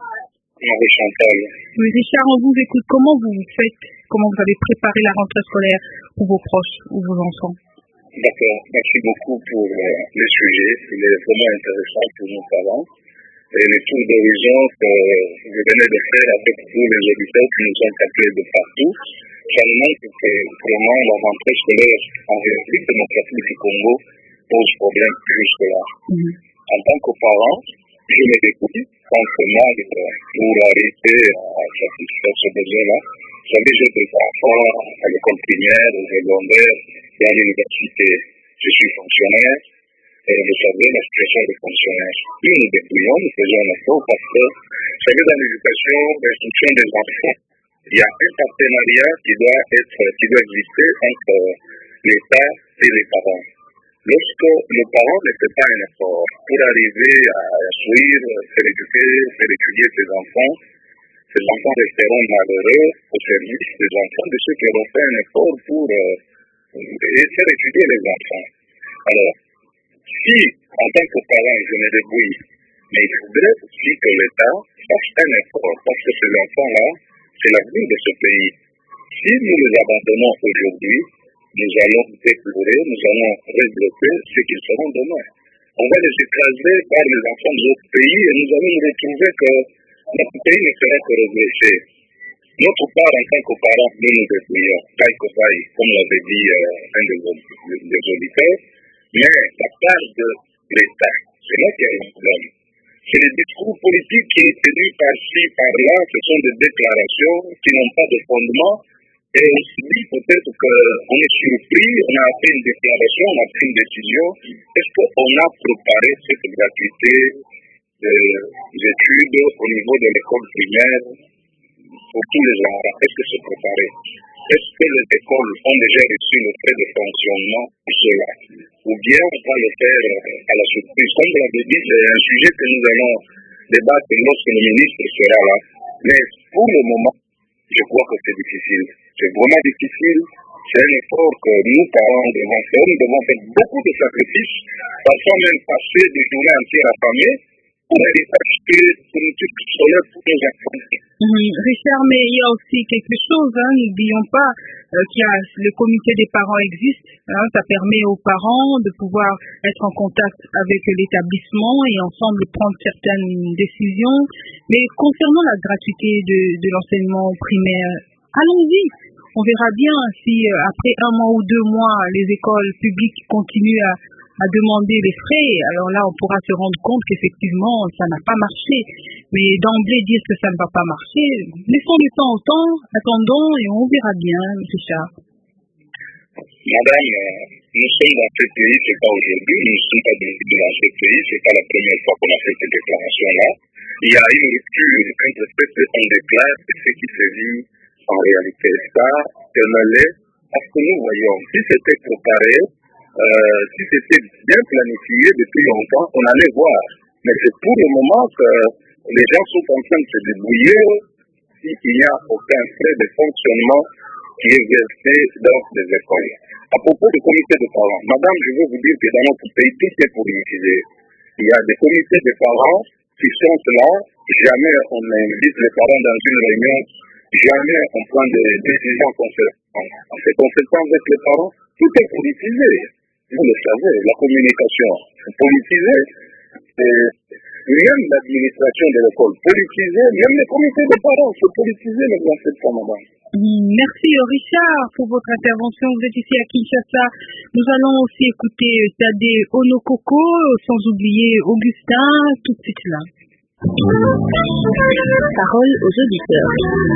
Bonjour Chantal. Oui Richard, on vous écoute. Comment vous faites, comment vous avez préparé la rentrée scolaire pour vos proches ou vos enfants? D'accord, merci beaucoup pour euh, le sujet. Il est vraiment intéressant pour nos parents. Et le tour d'horizon que je venais de faire avec tous les auditeurs qui nous ont appelés de partout, ça nous montre que vraiment la rentrée scolaire en République démocratique du Congo pose problème jusque-là. Mm-hmm. En tant que parent, je me débrouille simplement pour arriver à satisfaire ce besoin-là. Vous savez, j'ai des enfants à l'école primaire, au secondaire et à l'université. Je suis fonctionnaire. Et vous savez, la situation des fonctionnaires. Nous nous débrouillons, nous faisons un effort parce que, vous savez, dans l'éducation, l'instruction des enfants, il y a un partenariat qui doit être, qui doit exister entre l'État et les parents. Lorsque le parent ne fait pas un effort pour arriver à instruire, faire éduquer, faire étudier ses enfants, ces enfants resteront malheureux au service des enfants de ceux qui auront fait un effort pour euh, faire étudier les enfants. Alors, si, en tant que parent, je me débrouille, mais il faudrait aussi que l'État fasse un effort, parce que ces enfants-là, c'est l'avenir de ce pays. Si nous les abandonnons aujourd'hui, nous allons déplorer, nous allons regretter ce qu'ils seront demain. On va les écraser par les enfants de notre pays et nous allons nous retrouver que notre pays ne sera que régressé. Notre part, en tant que parents, nous nous débrouillons, taille que taille, comme l'avait dit euh, un des, des auditeurs. Mais la part de l'État, c'est là qu'il y a un problème. C'est les discours politiques qui sont tenus par-ci, par-là, ce sont des déclarations qui n'ont pas de fondement. Et aussi, peut-être qu'on est surpris, on a fait une déclaration, on a pris une décision. Est-ce qu'on a préparé cette gratuité des études au niveau de l'école primaire pour tous les enfants? Est-ce que c'est préparé? Est-ce que les écoles ont déjà reçu le frais de fonctionnement pour cela? Ou bien on va le faire à la surprise? Comme vous l'avez dit, c'est un sujet que nous allons débattre lorsque le ministre sera là. Mais pour le moment, je crois que c'est difficile. C'est vraiment difficile. C'est un effort que nous, parents, devons faire. Nous devons faire beaucoup de sacrifices, parfois même passer des journées entières à famille pour aller acheter une petite scolaire pour nos enfants. Mmh, Richard, mais il y a aussi quelque chose, hein, n'oublions pas euh, qu'il y a le comité des parents existe, hein, ça permet aux parents de pouvoir être en contact avec l'établissement et ensemble prendre certaines décisions. Mais concernant la gratuité de, de l'enseignement primaire, allons-y. On verra bien si euh, après un mois ou deux mois, les écoles publiques continuent à à demander les frais, alors là on pourra se rendre compte qu'effectivement ça n'a pas marché. Mais d'emblée dire que ça ne va pas marcher, laissons le temps au temps, attendons et on verra bien, Richard. Madame, nous sommes dans ce pays, c'est pas aujourd'hui, nous ne sommes pas dans ce pays, c'est pas la première fois qu'on a fait cette déclaration-là. Il y a une rupture, quand on déclare ce qui se vit en réalité, ça, que l'est, parce que nous voyons, si c'était préparé, Euh, si c'était bien planifié depuis longtemps, on allait voir. Mais c'est pour le moment que les gens sont en train de se débrouiller s'il n'y a aucun frais de fonctionnement qui est versé dans les écoles. À propos du comité de parents, madame, je veux vous dire que dans notre pays, tout est politisé. Il y a des comités de parents qui sont là, jamais on invite les parents dans une réunion, jamais on prend des décisions concertantes. En se concertant avec les parents, tout est politisé. Vous le savez, la communication politisée, et même l'administration de l'école politisée, même les comités de parents sont politisés dans cette forme. Merci Richard pour votre intervention. Vous êtes ici à Kinshasa. Nous allons aussi écouter Tadé Onokoko, sans oublier Augustin, tout de suite là. Parole aux auditeurs.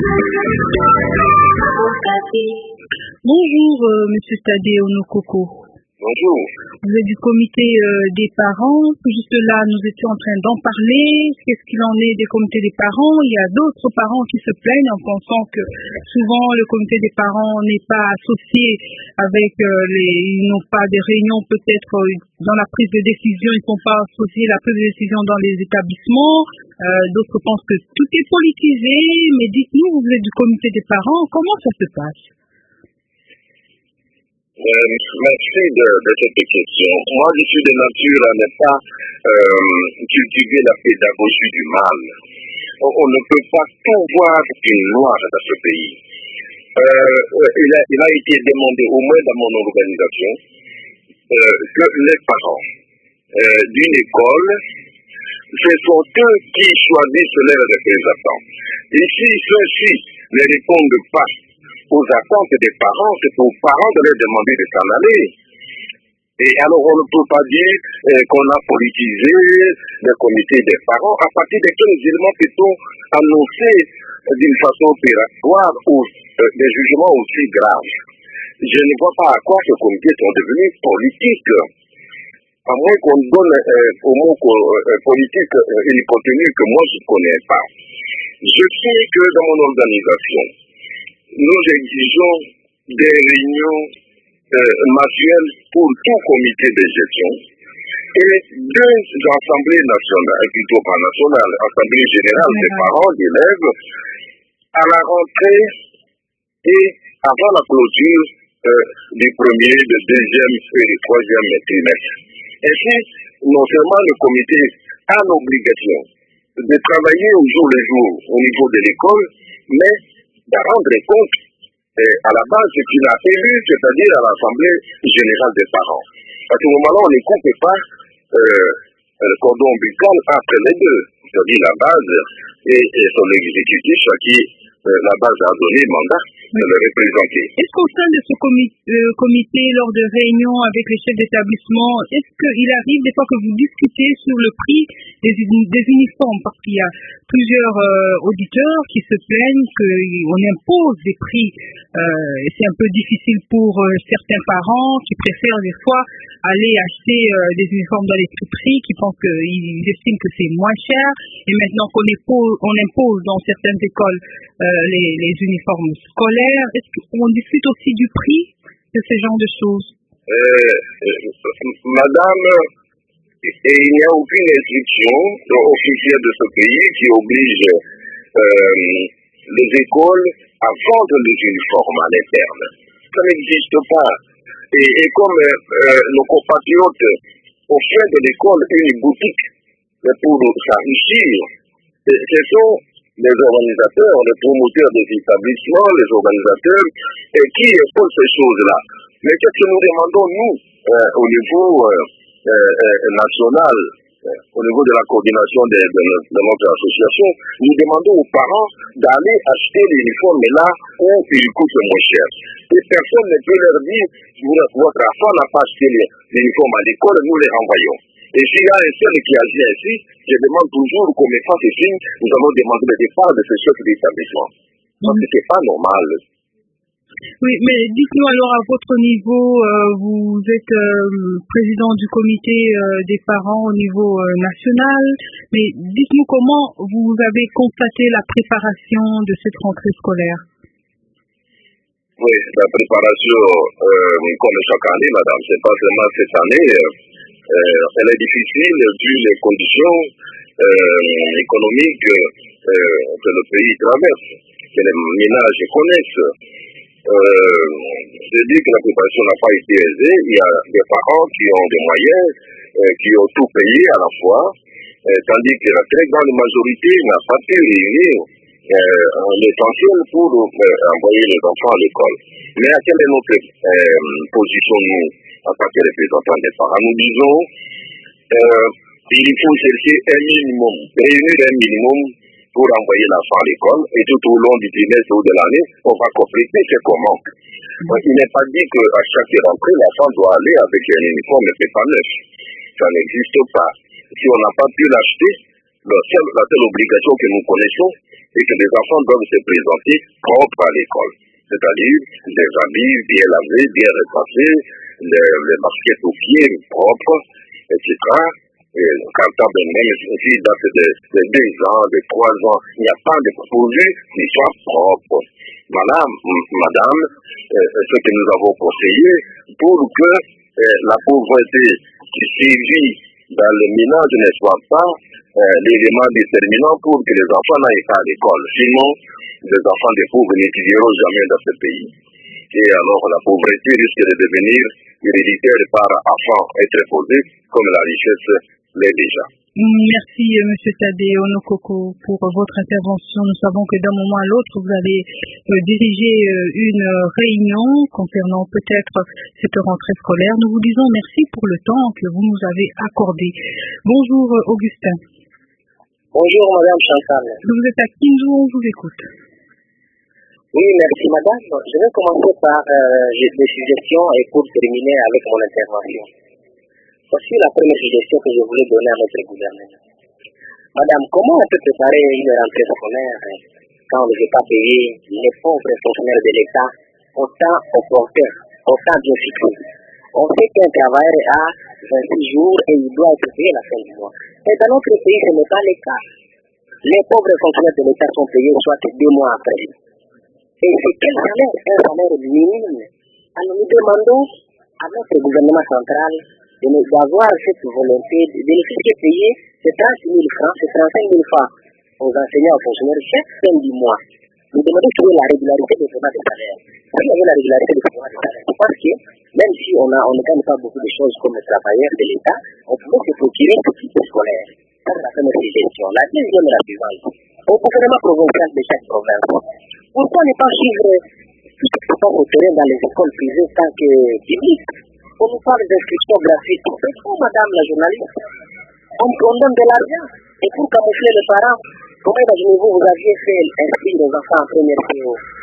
Bonjour, euh, Monsieur Tadé Onokoko. Bonjour. Vous êtes du comité euh, des parents. Tout juste là, nous étions en train d'en parler. Qu'est-ce qu'il en est des comités des parents? Il y a d'autres parents qui se plaignent en pensant que souvent le comité des parents n'est pas associé avec euh, les, ils n'ont pas des réunions peut-être euh, dans la prise de décision, ils ne sont pas associés à la prise de décision dans les établissements. Euh, d'autres pensent que tout est politisé. Mais dites-nous, vous êtes du comité des parents, comment ça se passe? Euh, merci de, de cette question. Moi, je suis de nature à ne pas euh, cultiver la pédagogie du mal. On, on ne peut pas tout voir une noire dans ce pays. Euh, il, a, il a été demandé, au moins dans mon organisation, euh, que les parents euh, d'une école, ce sont eux qui choisissent leurs représentants. Et si ceux-ci ne répondent pas aux attentes des parents, c'est aux parents de leur demander de s'en aller. Et alors on ne peut pas dire euh, qu'on a politisé le comité des parents à partir de quels éléments peut-on annoncer euh, d'une façon opératoire ou euh, des jugements aussi graves. Je ne vois pas à quoi ces comités sont devenus politiques. À moins qu'on donne euh, au mot euh, politique euh, une contenu que moi je ne connais pas. Je sais que dans mon organisation, nous exigeons des réunions euh, mensuelles pour tout comité de gestion et deux assemblées nationales, plutôt pas nationales, assemblée générale des parents, d'élèves, à la rentrée et avant la clôture euh, du premier, du deuxième et du troisième trimestre. Ainsi, non seulement le comité a l'obligation de travailler au jour le jour au niveau de l'école, mais de rendre compte euh, à la base de ce qu'il a élu, c'est-à-dire à l'Assemblée générale des parents. À ce moment-là, on ne coupe pas euh, le cordon ombilical entre les deux, c'est-à-dire la base et, et son exécutif à qui euh, la base a donné mandat. de le représenter. Est-ce qu'au sein de ce comité, euh, comité, lors de réunions avec les chefs d'établissement, est-ce qu'il arrive des fois que vous discutez sur le prix des, des uniformes? Parce qu'il y a plusieurs euh, auditeurs qui se plaignent qu'on impose des prix. Euh, et c'est un peu difficile pour euh, certains parents qui préfèrent des fois aller acheter euh, des uniformes dans les friperies, qui pensent qu'ils estiment que c'est moins cher. Et maintenant qu'on impose, on impose dans certaines écoles euh, les, les uniformes scolaires, est-ce qu'on discute aussi du prix de ce genre de choses? euh, Madame, et il n'y a aucune instruction officielle de ce pays qui oblige euh, les écoles à vendre les uniformes à l'interne. Ça n'existe pas. Et, et comme euh, nos compatriotes ont fait de l'école une boutique pour s'enrichir, ce sont les organisateurs, les promoteurs des établissements, les organisateurs et qui font ces choses-là. Mais qu'est-ce que nous demandons, nous, euh, au niveau euh, euh, national, euh, au niveau de la coordination de, de, de notre association, nous demandons aux parents d'aller acheter l'uniforme là où il coûte moins cher. Et personne ne peut leur dire, votre enfant n'a pas acheté l'uniforme à l'école, nous les renvoyons. Et s'il y a un seul qui agit ainsi, je demande toujours qu'on me fasse signe, nous allons demander le départ de ce chef d'établissement. Parce que ce n'est pas normal. Oui, mais dites-nous alors à votre niveau, euh, vous êtes euh, président du comité euh, des parents au niveau euh, national, mais dites-nous comment vous avez constaté la préparation de cette rentrée scolaire. Oui, la préparation, euh, comme chaque année, madame, c'est pas seulement cette année, euh, elle est difficile vu les conditions euh, économiques euh, que le pays traverse, que les ménages connaissent. Euh, je dis que la préparation n'a pas été aisée. Il y a des parents qui ont des moyens, euh, qui ont tout payé à la fois, euh, tandis que la très grande majorité n'a pas pu réunir euh, l'essentiel pour euh, envoyer les enfants à l'école. Mais à quelle est notre euh, position, nous, en tant que représentants des parents? Nous disons euh, qu'il faut chercher un minimum, réunir un minimum pour envoyer l'enfant à l'école, et tout au long du trimestre ou de l'année, on va compléter ce qu'on manque. Donc, il n'est pas dit qu'à chaque rentrée, l'enfant doit aller avec un uniforme, mais c'est pas neuf. Ça n'existe pas. Si on n'a pas pu l'acheter, la seule, la seule obligation que nous connaissons, c'est que les enfants doivent se présenter propres à l'école. C'est-à-dire des habits bien lavés, bien repassés, les, les baskets aux pieds propres, et cetera. Cartable même si date de, de deux ans, de trois ans, il n'y a pas de pourvu qui soit propre. Voilà, madame, euh, ce que nous avons conseillé pour que euh, la pauvreté qui sévit dans le ménage ne soit pas euh, l'élément déterminant pour que les enfants n'aillent pas à l'école. Sinon, les enfants des pauvres n'étudieront jamais dans ce pays. Et alors la pauvreté risque de devenir héréditaire par enfant être posé comme la richesse l'est déjà. Merci M. Tadé Onokoko pour votre intervention. Nous savons que d'un moment à l'autre, vous allez euh, diriger euh, une réunion concernant peut-être cette rentrée scolaire. Nous vous disons merci pour le temps que vous nous avez accordé. Bonjour euh, Augustin. Bonjour Madame Chantal. Vous êtes à Kindu, on vous écoute. Oui, merci Madame. Je vais commencer par euh, des suggestions et pour terminer avec mon intervention. Voici la première suggestion que je voulais donner à notre gouvernement. Madame, comment on peut préparer une rentrée scolaire quand on ne veut pas payer les pauvres fonctionnaires de l'État autant opportun, autant bien fixé? On sait qu'un travailleur a vingt-six jours et il doit être payé à la fin du mois. Mais dans notre pays, ce n'est pas le cas. Les pauvres fonctionnaires de l'État sont payés soit deux mois après. Et c'est quel salaire? Un salaire minime. Alors nous demandons à notre gouvernement central d'avoir cette volonté de bénéficier payer ces trente mille francs, ces trente-cinq mille francs aux enseignants, aux fonctionnaires chaque fin du mois. Nous demandons sur la régularité des paiements des salaires. Si on veut la régularité des paiements des salaires, parce que même si on, a, on ne gagne pas beaucoup de choses comme les travailleurs de l'État, on peut se procurer ce type scolaire. Ça, c'est la première suggestion. La deuxième est la suivante. Au gouvernement provincial de chaque province, pourquoi ne pas suivre tout ce qui se passe au terrain dans les écoles privées tant que publiques? On nous parle d'inscription gratuite. Pourquoi, madame la journaliste, on, on donne de l'argent? Et pour camoufler les parents, comment imaginez-vous, vous aviez fait inscrire les enfants en première C O?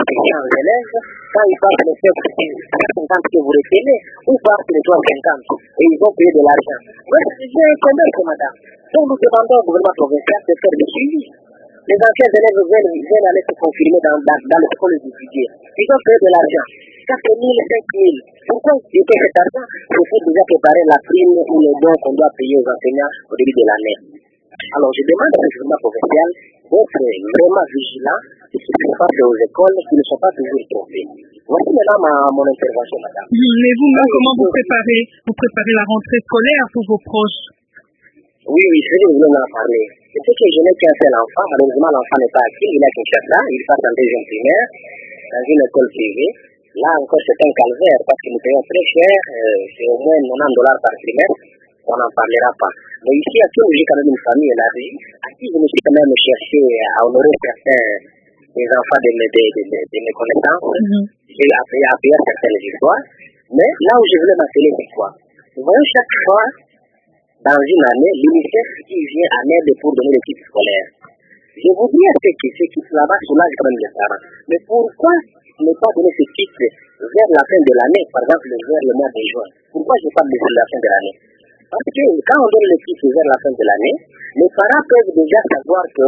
cent élèves, quand ils passent les sept cent cinquante que vous retenez, ou passent les trois cent cinquante, et ils ont payé de l'argent. Moi, c'est un commerce, madame. Donc, nous demandons au gouvernement provincial de faire le suivi. Les anciens élèves viennent, viennent aller se confirmer dans, dans, dans l'école du budget. Ils ont payé de l'argent. quatre mille, cinq mille. Pourquoi ils paient cet argent? Il faut déjà préparer la prime ou les dons qu'on doit payer aux enseignants au début de l'année. Alors, je demande au gouvernement provincial d'être vraiment vigilant de ce qui se passe aux écoles qui ne sont pas toujours trompées. Voici maintenant ma, mon intervention, madame. Mais vous-même, comment vous préparez, vous préparez la rentrée scolaire pour vos proches? Oui, oui, je vais vous en parler. C'est que je n'ai qu'un seul enfant. Malheureusement, l'enfant n'est pas actif. Il a Kinshasa. Il passe en deuxième primaire dans une école privée. Là encore, c'est un calvaire parce que nous payons très cher. Euh, c'est au moins quatre-vingt-dix dollars par trimestre. On n'en parlera pas. Mais ici, à tout, j'ai quand même une famille élargie. À qui je me suis quand même cherché à honorer certains des enfants de mes, de, de, de, de mes connaissances. Mm-hmm. J'ai appris à appuyer certaines histoires. Mais là où je voulais m'appeler, c'est quoi? Nous voyons chaque fois, dans une année, l'UNICEF qui vient en aide pour donner les kits scolaires. Je vous dis à ceux qui, ceux qui là-bas soulagent quand même les parents. Mais pourquoi ne pas donner ces kits vers la fin de l'année, par exemple vers le mois de juin? Pourquoi je parle de la fin de l'année? Parce que quand on donne les kits vers la fin de l'année, les parents peuvent déjà savoir que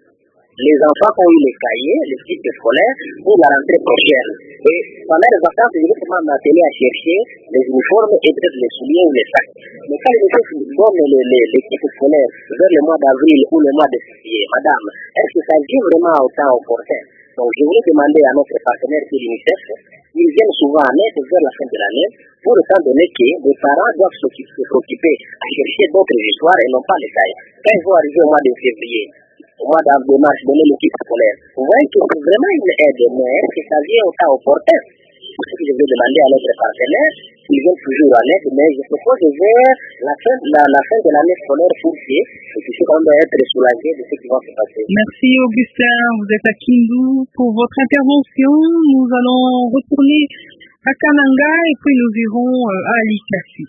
les enfants ont eu les cahiers, les kits scolaires pour la rentrée prochaine. Et pendant les vacances, je vais seulement m'atteler à chercher les uniformes et peut-être les souliers ou les sacs. Mais quand les chefs donnent les, les, les kits scolaires vers le mois d'avril ou le mois de février, madame, est-ce que ça vient vraiment au temps opportun? Donc je voulais demander à notre partenaire qui est l'UNICEF, ils viennent souvent en aide vers la fin de l'année, pour étant donné que les parents doivent s'occuper à chercher d'autres histoires et non pas les cahiers. Quand ils vont arriver au mois de février, au mois de mars, donner l'équipe scolaire. Vous voyez que c'est vraiment une aide, mais est-ce que ça vient au temps opportun? C'est ce que je vais demander à notre partenaire. Ils viennent toujours en aide, mais je propose vers la fin, la, la fin de l'année scolaire pour que je puisse quand même être soulagé de ce qui va se passer. Merci Augustin, vous êtes à Kindu pour votre intervention. Nous allons retourner à Kananga et puis nous irons à Likasi.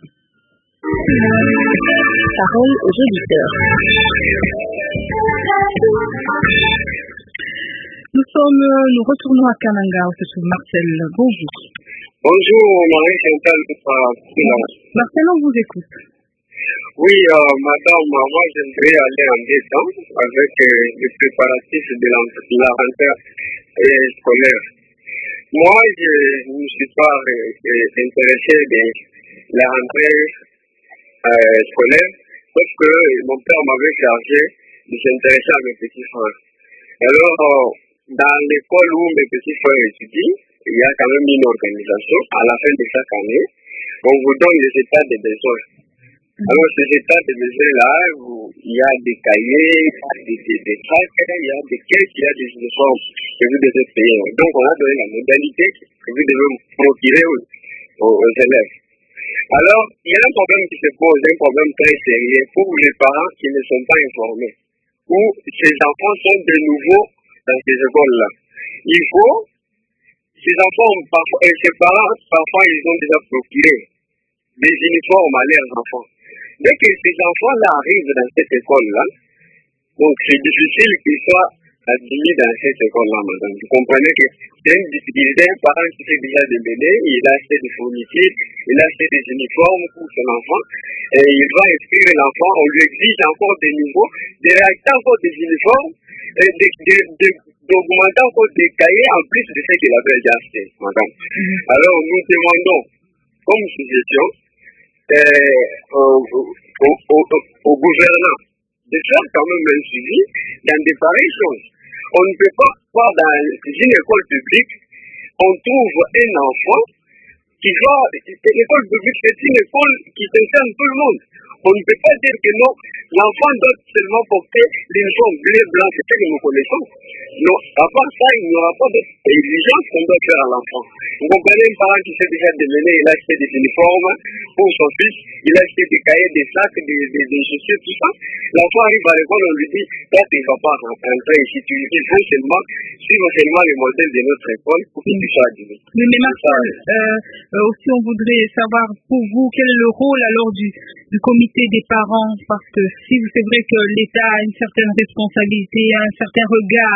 Parole aux auditeurs. Nous sommes, nous retournons à Kananga où se trouve Marcel. Bonjour. Bonjour, Marie-Chantal. Marcel, on vous écoute. Oui, euh, madame, moi j'aimerais aller en décembre avec euh, les préparatifs de la, la rentrée euh, scolaire. Moi, je ne me suis pas euh, intéressé de la rentrée euh, scolaire parce que mon père m'avait chargé de s'intéresser à mes petits frères. Alors, euh, dans l'école où mes petits frères étudient, il y a quand même une organisation. À la fin de chaque année, on vous donne les états des besoins. Alors, ces états des besoins-là, il y a des cahiers, des, des, des tracts, il y a des caisses, il y a des uniformes que vous devez payer. Donc, on a donné la modalité que vous devez procurer aux, aux, aux élèves. Alors, il y a un problème qui se pose, un problème très sérieux pour les parents qui ne sont pas informés, où ces enfants sont de nouveau dans ces écoles-là. Il faut, ces enfants, parfois, et ces parents, parfois, ils ont déjà procuré des uniformes à leurs enfants. Dès que ces enfants-là arrivent dans cette école-là, donc c'est difficile qu'ils soient admis dans cette école-là, madame. Vous comprenez que c'est une difficulté, un parent qui s'est déjà démêlé, il a acheté des fournitures, il a acheté des uniformes pour son enfant, et il va inscrire l'enfant, on lui exige encore des niveaux, de réacter encore des uniformes, et de, de, de, d'augmenter encore des cahiers en plus de ce qu'il avait déjà acheté, madame. Mm-hmm. Alors nous demandons, comme suggestion, euh, au, au, au, au gouvernement de faire quand même un suivi dans des pareilles choses. On ne peut pas voir dans une école publique, on trouve un enfant qui va, l'école publique c'est une école qui concerne tout le monde. On ne peut pas dire que non, l'enfant doit seulement porter l'uniforme bleu, blanc, c'est ce que nous connaissons. Non, à part ça, il n'y aura pas d'exigence qu'on doit faire à l'enfant. Vous comprenez un parent qui s'est déjà démené, il a acheté des uniformes pour son fils, il a acheté des cahiers, des sacs, des, des, des chaussures, tout ça. L'enfant arrive à l'école, on lui dit, toi tu ne vas pas rentrer ici, tu, il faut seulement suivre seulement le modèle de notre école pour qu'il puisse admis. Mais, mais Marcel, euh, euh, aussi on voudrait savoir pour vous quel est le rôle alors du, du comité des parents, parce que si c'est vrai que l'État a une certaine responsabilité, un certain regard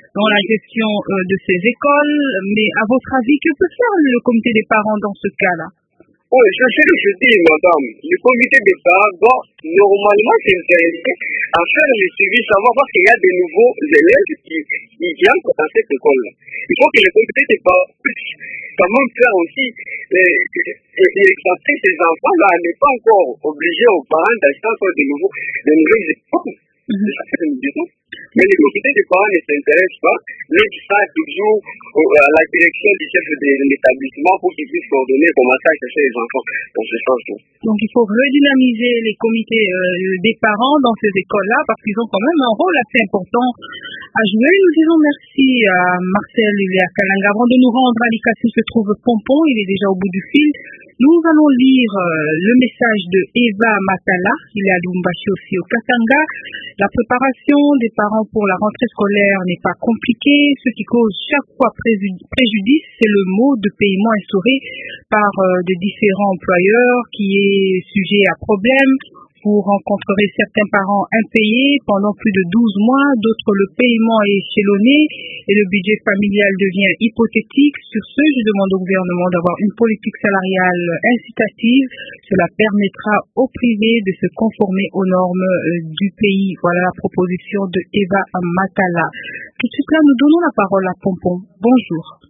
dans la gestion euh, de ces écoles. Mais à votre avis, que peut faire le comité des parents dans ce cas-là? Oui, je sais que je dis, madame, le comité des parents doit normalement s'intéresser à faire le suivi, savoir parce qu'il y a de nouveaux élèves qui, qui, qui entrent dans cette école-là. Il faut que le comité des parents puisse quand même faire aussi et exercer ces enfants-là, n'est pas encore obligé aux parents d'acheter encore de nouveaux, de nouvelles écoles. C'est ça que nous disons. Mais le comité des parents ne s'intéresse pas, laisse ça toujours à la direction du chef de l'établissement pour qu'il puisse coordonner comment ça chercher les enfants dans ce sens-là. Donc il faut redynamiser les comités euh, des parents dans ces écoles-là parce qu'ils ont quand même un rôle assez important à jouer. Nous disons merci à Marcel et à Kalanga. Avant de nous rendre à l'I C A C I se trouve Pompon, il est déjà au bout du fil. Nous allons lire euh, le message de Eva Matala, il est à Lumbashi aussi au Katanga. La préparation des parents pour la rentrée scolaire n'est pas compliquée. Ce qui cause chaque fois préjudice, c'est le mode de paiement instauré par euh, des différents employeurs qui est sujet à problème. Vous rencontrerez certains parents impayés pendant plus de douze mois, d'autres le paiement est échelonné et le budget familial devient hypothétique. Sur ce, je demande au gouvernement d'avoir une politique salariale incitative. Cela permettra au privé de se conformer aux normes du pays. Voilà la proposition de Eva Matala. Tout de suite là, nous donnons la parole à Pompon. Bonjour.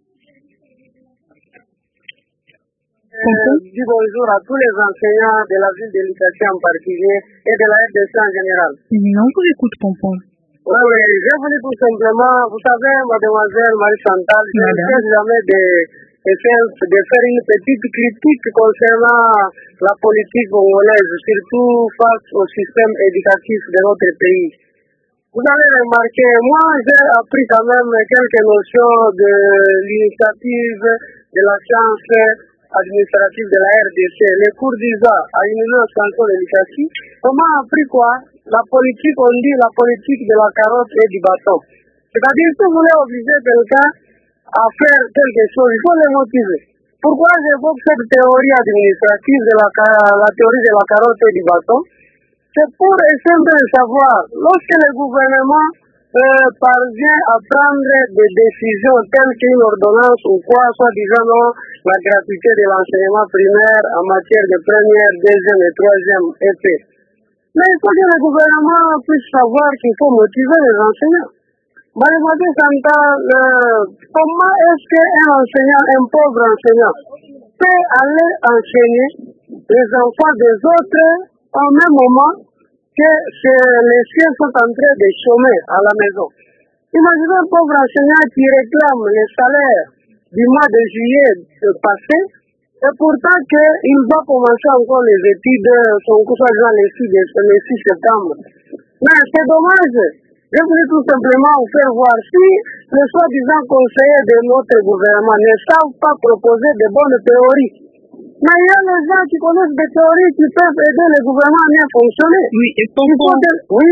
Euh, dis bonjour à tous les enseignants de la ville de l'I C A C I en particulier et de la R D C en général. Non, vous écoute, Pompon. Oui, oui, j'ai voulu tout simplement, vous savez, mademoiselle Marie-Chantal, je ne sais jamais de, de, faire, de faire une petite critique concernant la politique congolaise, surtout face au système éducatif de notre pays. Vous avez remarqué, moi j'ai appris quand même quelques notions de l'initiative, de la science administrative de la R D C, les cours d'I S A à l'Université extension de l'I C A C I. On m'a appris quoi? La politique, on dit la politique de la carotte et du bâton. C'est-à-dire, si vous voulez obliger quelqu'un à faire quelque chose, il faut le motiver. Pourquoi j'évoque cette théorie administrative de la, la théorie de la carotte et du bâton? C'est pour essayer de savoir, lorsque le gouvernement euh, parvient à prendre des décisions telles qu'une ordonnance ou quoi, soit disant non, la gratuité de l'enseignement primaire en matière de première, deuxième et troisième E P. Mais il faut que le gouvernement puisse savoir qu'il faut motiver les enseignants. Mademoiselle Chantal, euh, comment est-ce qu'un enseignant, un pauvre enseignant, peut aller enseigner les enfants des autres au même moment que les siens sont en train de chômer à la maison? Imaginez un pauvre enseignant qui réclame les salaires du mois de juillet passé, et pourtant qu'il va commencer encore les études, son cours soit les six septembre. Mais c'est dommage. Je voulais tout simplement vous faire voir si les soi-disant conseillers de notre gouvernement ne savent pas proposer de bonnes théories. Mais il y a les gens qui connaissent des théories qui peuvent aider le gouvernement à bien fonctionner. Oui, et Pompon, de... oui,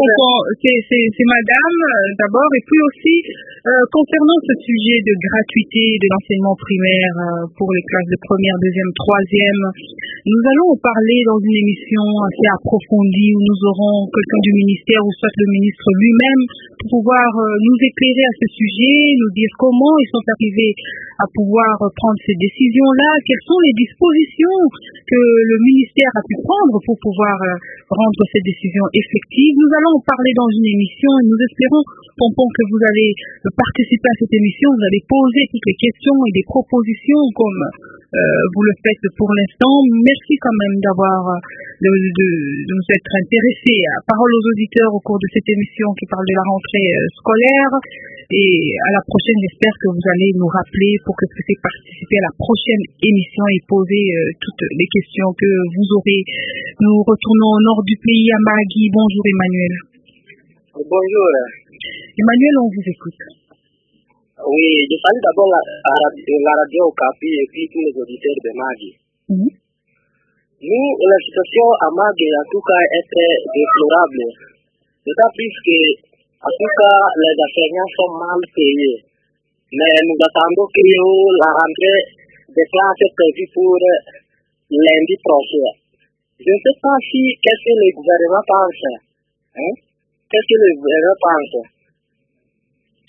c'est madame euh, d'abord, et puis aussi euh, concernant ce sujet de gratuité de l'enseignement primaire euh, pour les classes de première, deuxième, troisième, nous allons en parler dans une émission assez approfondie où nous aurons quelqu'un du ministère ou soit le ministre lui-même pour pouvoir euh, nous éclairer à ce sujet, nous dire comment ils sont arrivés à pouvoir prendre ces décisions-là, quelles sont les dispositions que le ministère a pu prendre pour pouvoir euh, rendre ces décisions effectives. Nous allons en parler dans une émission et nous espérons, Pompon, que vous allez participer à cette émission, vous allez poser toutes les questions et des propositions comme euh, vous le faites pour l'instant. Merci quand même d'avoir de, de, de nous être intéressés. Parole aux auditeurs au cours de cette émission qui parle de la rentrée euh, scolaire. Et à la prochaine, j'espère que vous allez nous rappeler pour que vous puissiez participer à la prochaine émission et poser euh, toutes les questions que vous aurez. Nous retournons au nord du pays, à Magui. Bonjour Emmanuel. Bonjour. Emmanuel, on vous écoute. Oui, je salue d'abord la, la radio Okapi et puis tous les auditeurs de Magui. Mm-hmm. Nous, la situation à Magui, en tout cas, est très déplorable. D'autant plus que, en tout cas, les enseignants sont mal payés. Mais nous attendons que la rentrée des classes est prévue pour lundi prochain. Je ne sais pas si, qu'est-ce que le gouvernement pense. Hein? Qu'est-ce que le gouvernement pense?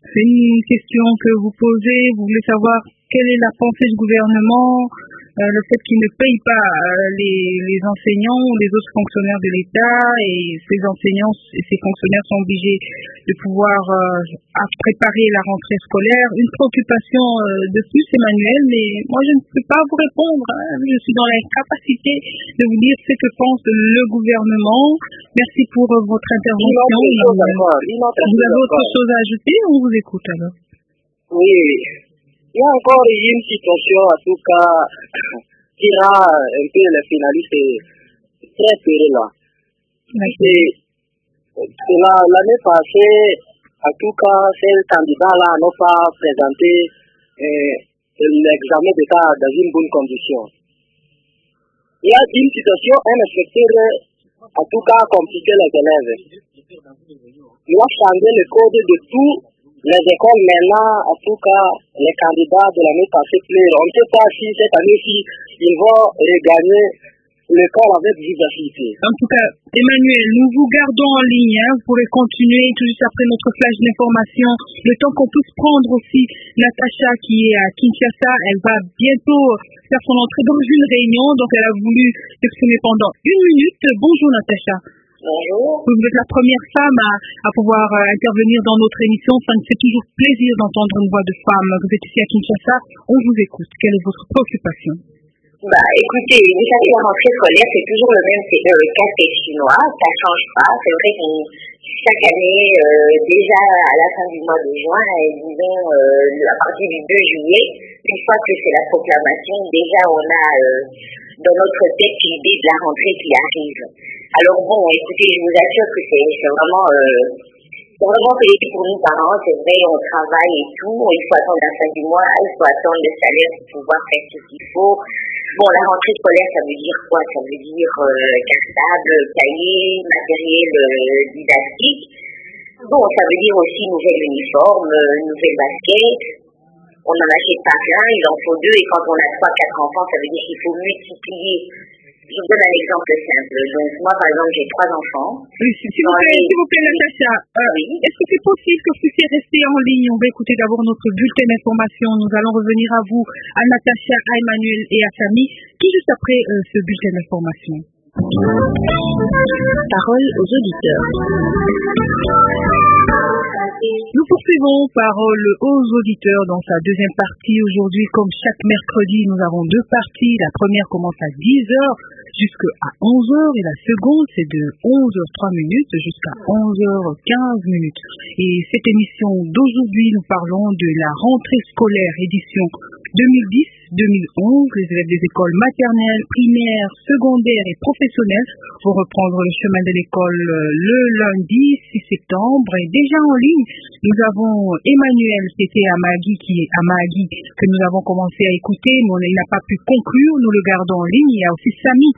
C'est une question que vous posez, vous voulez savoir quelle est la pensée du gouvernement, euh, le fait qu'il ne paye pas euh, les, les enseignants ou les autres fonctionnaires de l'État, et ces enseignants et ces fonctionnaires sont obligés de pouvoir euh, à préparer la rentrée scolaire. Une préoccupation euh, de plus, Emmanuel, mais moi je ne peux pas vous répondre, hein. Je suis dans l'incapacité de vous dire ce que pense le gouvernement. Merci pour euh, votre intervention. Vous, vous avez autre chose à ajouter? On vous écoute alors. Oui, il y a encore une situation, en tout cas, qui rend un peu les finalistes très serrés là. C'est l'année passée, en tout cas, ces candidats-là n'ont pas présenté euh, l'examen d'État dans une bonne condition. Il y a une situation, un inspecteur, en tout cas, compliqué les élèves. Il a changé le code de tout. Les écoles maintenant, en tout cas, les candidats de l'année passée pleurent. On ne sait pas si cette année-ci, ils vont regagner l'école avec vivacité. En tout cas, Emmanuel, nous vous gardons en ligne. Hein. Vous pourrez continuer tout juste après notre flash d'information. Le temps qu'on puisse prendre aussi Natacha qui est à Kinshasa. Elle va bientôt faire son entrée dans une réunion. Donc, elle a voulu s'exprimer pendant une minute. Bonjour Natacha. Bonjour. Vous êtes la première femme à, à pouvoir euh, intervenir dans notre émission. Ça nous fait toujours plaisir d'entendre une voix de femme. Vous êtes ici à Kinshasa. On vous écoute. Quelle est votre préoccupation? Bah, écoutez, vous savez, la rentrée scolaire, c'est toujours le même c'est, euh, casse-tête chinois. Ça ne change pas. C'est vrai que chaque année, euh, déjà à la fin du mois de juin, et disons euh, à partir du deux juillet, une fois que c'est la proclamation, déjà on a euh, dans notre tête l'idée de la rentrée qui arrive. Alors bon, écoutez, je vous assure que c'est, c'est vraiment, euh, c'est vraiment pénible pour nous parents. C'est vrai, on travaille et tout. Il faut attendre la fin du mois, il faut attendre le salaire pour pouvoir faire tout ce qu'il faut. Bon, la rentrée scolaire, ça veut dire quoi? Ça veut dire euh, cartable, cahier, matériel euh, didactique. Bon, ça veut dire aussi nouvel uniforme, euh, nouvelle basket. On n'en achète pas plein, il en faut deux. Et quand on a trois, quatre enfants, ça veut dire qu'il faut multiplier. Je vous donne un exemple simple. Donc, moi, par exemple, j'ai trois enfants. Oui, s'il vous plaît, s'il vous plaît, Natacha. Euh, oui. Est-ce que c'est possible que vous puissiez rester en ligne? On va écouter d'abord notre bulletin d'information. Nous allons revenir à vous, à Natacha, à Emmanuel et à Samy, tout juste après euh, ce bulletin d'information. Parole aux auditeurs. Nous poursuivons parole aux auditeurs dans sa deuxième partie. Aujourd'hui, comme chaque mercredi, nous avons deux parties. La première commence à dix heures jusqu'à onze heures et la seconde, c'est de onze heures trois minutes jusqu'à onze heures quinze minutes. Et cette émission d'aujourd'hui, nous parlons de la rentrée scolaire édition deux mille dix deux mille onze. Les élèves des écoles maternelles, primaires, secondaires et professionnelles vont reprendre le chemin de l'école le lundi six septembre. Et déjà en ligne, nous avons Emmanuel, c'était à Magui, qui est à Magui, que nous avons commencé à écouter, mais il n'a pas pu conclure. Nous le gardons en ligne. Il y a aussi Samy,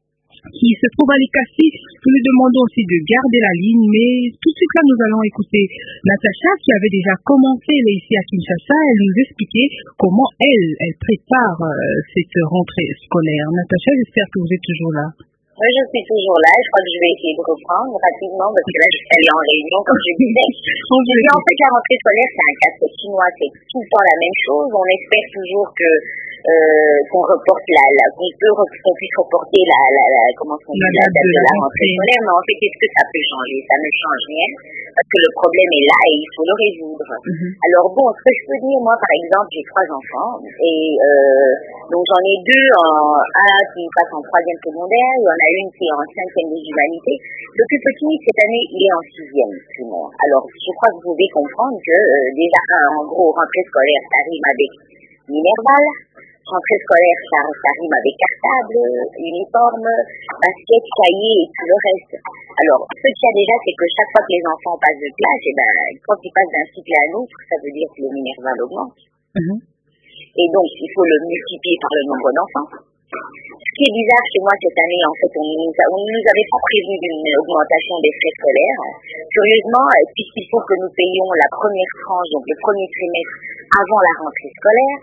qui se trouve à l'Écassi. Nous lui demandons aussi de garder la ligne, mais tout de suite là, nous allons écouter Natacha, qui avait déjà commencé là, ici à Kinshasa. Elle nous expliquait comment elle, elle prépare euh, cette rentrée scolaire. Natacha, j'espère que vous êtes toujours là. Oui, je suis toujours là. Je crois que je vais essayer de reprendre rapidement parce que là, je suis allée en réunion, comme je disais. Je dis en fait, la rentrée scolaire, c'est un casse-tête chinois. C'est tout le temps la même chose. On espère toujours que euh, qu'on reporte la, la qu'on peut qu'on puisse reporter la, la, la comment on dit, la date de la rentrée scolaire. Mais en fait, est-ce que ça peut changer? Ça ne change rien parce que le problème est là et il faut le résoudre. Mm-hmm. Alors bon, ce que je peux dire, moi, par exemple, j'ai trois enfants et euh, donc j'en ai deux, en, un qui passe en troisième secondaire, il y en a une qui est en cinquième des humanités. Le plus petit, cette année, il est en sixième primaire. Alors, je crois que vous devez comprendre que euh, déjà, en gros, rentrée scolaire, ça rime avec Minerval. Rentrée scolaire, ça, ça rime avec cartable, uniforme, basket, cahier et tout le reste. Alors, ce qu'il y a déjà, c'est que chaque fois que les enfants passent de classe, et ben, quand ils passent d'un cycle à un autre, ça veut dire que le Minerval augmente. Mm-hmm. Et donc, il faut le multiplier par le nombre d'enfants. Ce qui est bizarre chez moi cette année, en fait, on ne nous, nous, nous avait pas prévu d'une augmentation des frais scolaires. Curieusement, puisqu'il faut que nous payions la première tranche, donc le premier trimestre, avant la rentrée scolaire,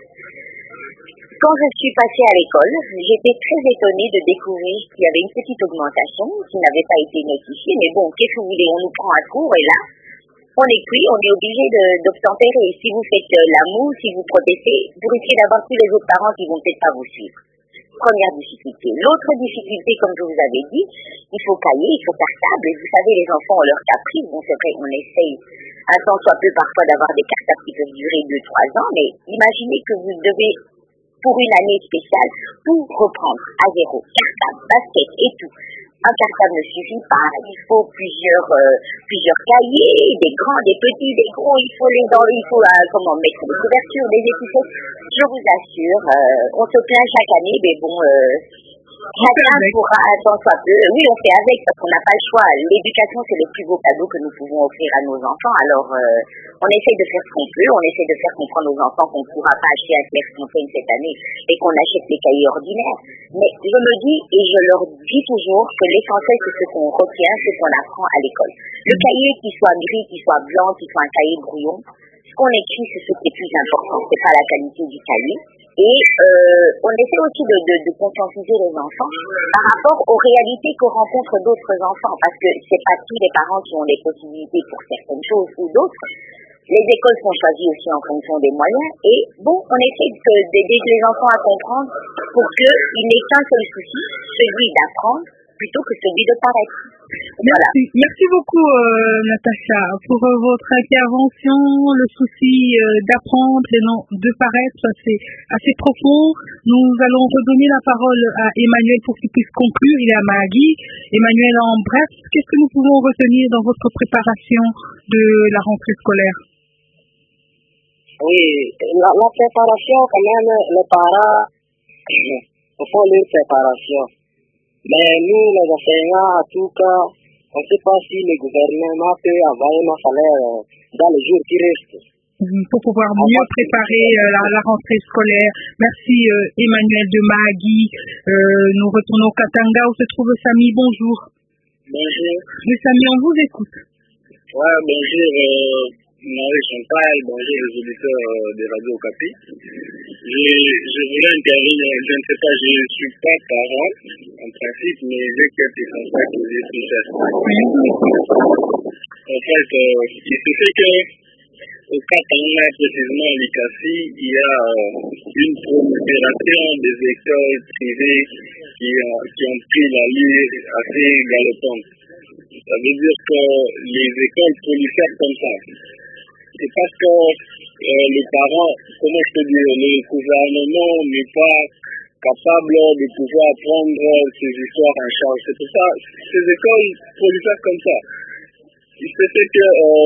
quand je suis passée à l'école, j'étais très étonnée de découvrir qu'il y avait une petite augmentation qui n'avait pas été notifiée. Mais bon, qu'est-ce que vous voulez, on nous prend à court et là, on est cuit, on est obligé d'obtempérer. Si vous faites euh, la moue, si vous protestez, vous risquez d'avoir tous les autres parents qui vont peut-être pas vous suivre. Première difficulté. L'autre difficulté, comme je vous avais dit, il faut cahier, il faut cartable. Et vous savez, les enfants ont leur caprice. Bon, c'est vrai, on essaye un temps soit peu parfois d'avoir des cartables qui peuvent durer deux trois ans, mais imaginez que vous devez, pour une année spéciale, tout reprendre à zéro. Cartable, basket et tout. Un cartable ne suffit pas, il faut plusieurs euh, plusieurs cahiers, des grands, des petits, des gros, il faut les dans, il faut euh, comment mettre des couvertures, des étiquettes. Je vous assure, euh, on se plaint chaque année, mais bon, euh, chacun pourra un temps soit peu. Oui, on fait avec parce qu'on n'a pas le choix. L'éducation, c'est le plus beau cadeau que nous pouvons offrir à nos enfants. Alors, euh, on essaie de faire ce qu'on peut, on essaie de faire comprendre aux enfants qu'on ne pourra pas acheter un Clairefontaine cette année et qu'on achète des cahiers ordinaires. Mais je me dis, et je leur dis toujours, que l'essentiel, c'est ce qu'on retient, ce qu'on apprend à l'école. Le cahier, qu'il soit gris, qu'il soit blanc, qu'il soit un cahier brouillon, ce qu'on écrit, c'est ce qui est plus important. C'est pas la qualité du cahier. Et euh, on essaie aussi de, de, de conscientiser les enfants par rapport aux réalités que rencontrent d'autres enfants, parce que c'est pas tous les parents qui ont des possibilités pour certaines choses ou d'autres. Les écoles sont choisies aussi en fonction des moyens, et bon, on essaie d'aider les enfants à comprendre pour qu'il n'ait qu'un seul souci, celui d'apprendre, plutôt que celui de paraître. Voilà. Merci, merci beaucoup euh, Natacha pour euh, votre intervention. Le souci euh, d'apprendre et non de paraître, c'est assez profond. Nous allons redonner la parole à Emmanuel pour qu'il puisse conclure. Il est à Mahagui. Emmanuel, en bref, qu'est-ce que nous pouvons retenir dans votre préparation de la rentrée scolaire? Oui, la, la préparation, quand même, les parents font leur préparation. Mais nous, les enseignants, en tout cas, on ne sait pas si le gouvernement peut envoyer nos salaires dans les jours qui restent. Pour pouvoir mieux préparer euh, la, la rentrée scolaire. Merci euh, Emmanuel de Mahagui. Euh, nous retournons au Katanga où se trouve Samy. Bonjour. Bonjour. Oui, Samy, on vous écoute. Ouais, bonjour euh, Marie Chantal, bonjour les auditeurs euh, de Radio Okapi. Je, je voulais intervenir, je ne sais pas, je ne suis pas parent en principe, mais j'ai quelques contacts que j'ai pu faire. En fait, euh, il se fait que au Katanga, précisément à l'Ikasi, il y a euh, une prolifération des écoles privées qui, euh, qui ont pris la l'allure assez galopante. Ça veut dire que les écoles prolifèrent comme ça. C'est parce que euh, les parents, comment je peux dire, le gouvernement n'est pas capable de pouvoir prendre ces histoires en charge. C'est pour ça que ces écoles prolifèrent comme ça. Il se fait que, euh,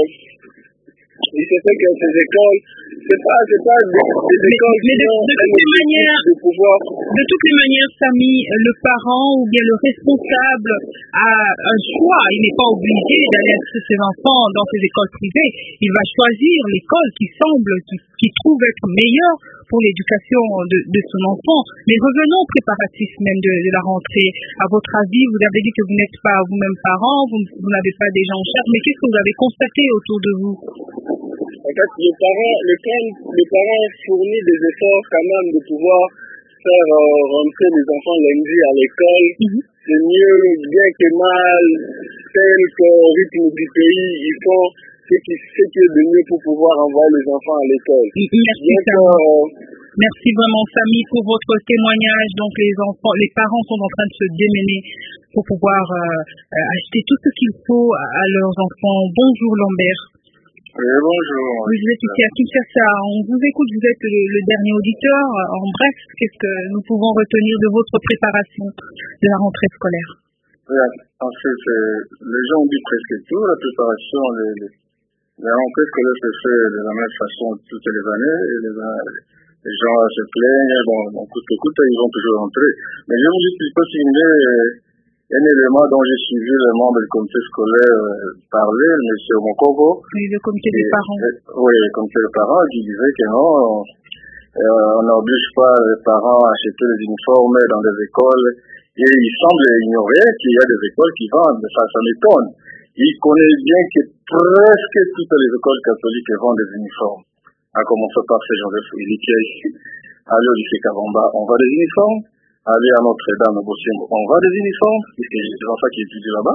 il se fait que ces écoles, c'est pas, c'est pas des, des mais, écoles mais qui de, ont de, toutes les manières, de pouvoir. De toutes les manières, Samy, le parent ou bien le responsable a un choix. Il n'est pas obligé d'aller inscrire ses enfants dans ces écoles privées. Il va choisir l'école qui semble, qui, qui trouve être meilleure pour l'éducation de, de son enfant. Mais revenons aux préparatifs même de, de la rentrée. À votre avis, vous avez dit que vous n'êtes pas vous-même parent, vous, vous n'avez pas des gens en charge, mais qu'est-ce que vous avez constaté autour de vous? En fait, les parents, les parents, les parents fournissent des efforts quand même de pouvoir faire euh, rentrer les enfants lundi à l'école. Mm-hmm. C'est mieux, bien que mal, tel qu'au rythme du pays, ils font ce qui, ce qui est de mieux pour pouvoir envoyer les enfants à l'école. Merci, euh, Merci vraiment, Samy, pour votre témoignage. Donc, les enfants, les parents sont en train de se démener pour pouvoir euh, acheter tout ce qu'il faut à, à leurs enfants. Bonjour, Lambert. Oui, bonjour. Vous êtes ici à Kinshasa. On vous écoute, vous êtes le, le dernier auditeur. En bref, qu'est-ce que nous pouvons retenir de votre préparation de la rentrée scolaire? Oui, en fait, les gens ont dit presque tout. La préparation, les, les, la rentrée scolaire se fait de la même façon toutes les années. Et les, les gens se plaignent, bon, on coûte que coûte, ils vont toujours rentrer. Mais je voulais plutôt signer un élément dont j'ai suivi le membre du comité scolaire euh, parler, M. Mokobo. Oui, le comité des parents. Et, oui, le comité des parents, qui disait que non, euh, on n'oblige pas les parents à acheter les uniformes dans des écoles. Et il semble ignorer qu'il y a des écoles qui vendent, ça, ça m'étonne. Il connaît bien que presque toutes les écoles catholiques vendent des uniformes. À commencer par Saint-Joseph, il est ici. Aller au lycée Kabamba, on vend des uniformes. Aller à Notre-Dame, au Bossimbo, on vend des uniformes, puisque j'ai des enfants qui étudient là-bas.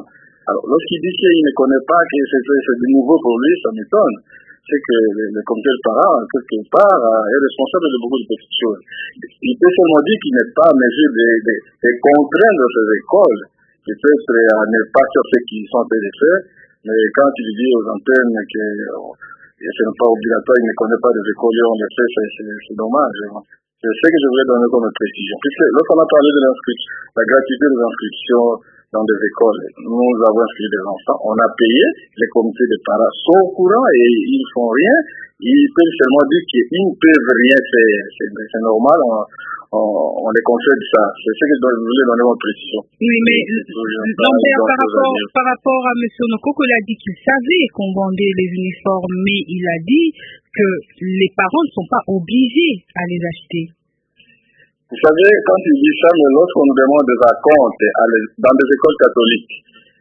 Alors, lorsqu'il dit qu'il ne connaît pas, que c'est, c'est du nouveau pour lui, ça m'étonne. C'est que le, le comité de parents, quelque part, est responsable de beaucoup de petites choses. Il peut seulement dire qu'il n'est pas à mesure des, des, des contraintes de ces écoles, peut-être à ne pas faire ce qu'ils sont en train de faire, mais quand il dit aux antennes que euh, ce n'est pas obligatoire, il ne connaît pas des écoles, on le fait, c'est, c'est, c'est dommage. C'est ce que je voulais donner comme précision. Puisque lorsqu'on a parlé de l'inscription, la gratuité des inscriptions dans des écoles, nous avons inscrit des enfants, on a payé, les comités de parents sont au courant et ils font rien. Ils peuvent seulement dire qu'ils ne peuvent rien faire. C'est, c'est normal, on, on, on les concède ça. C'est ce que je voulais donner en précision. Oui, mais Lambert, par rapport, par rapport à M. Onokoko, il a dit qu'il savait qu'on vendait les uniformes, mais il a dit que les parents ne sont pas obligés à les acheter. Vous savez, quand il dit ça, mais lorsqu'on nous demande des acomptes dans des écoles catholiques,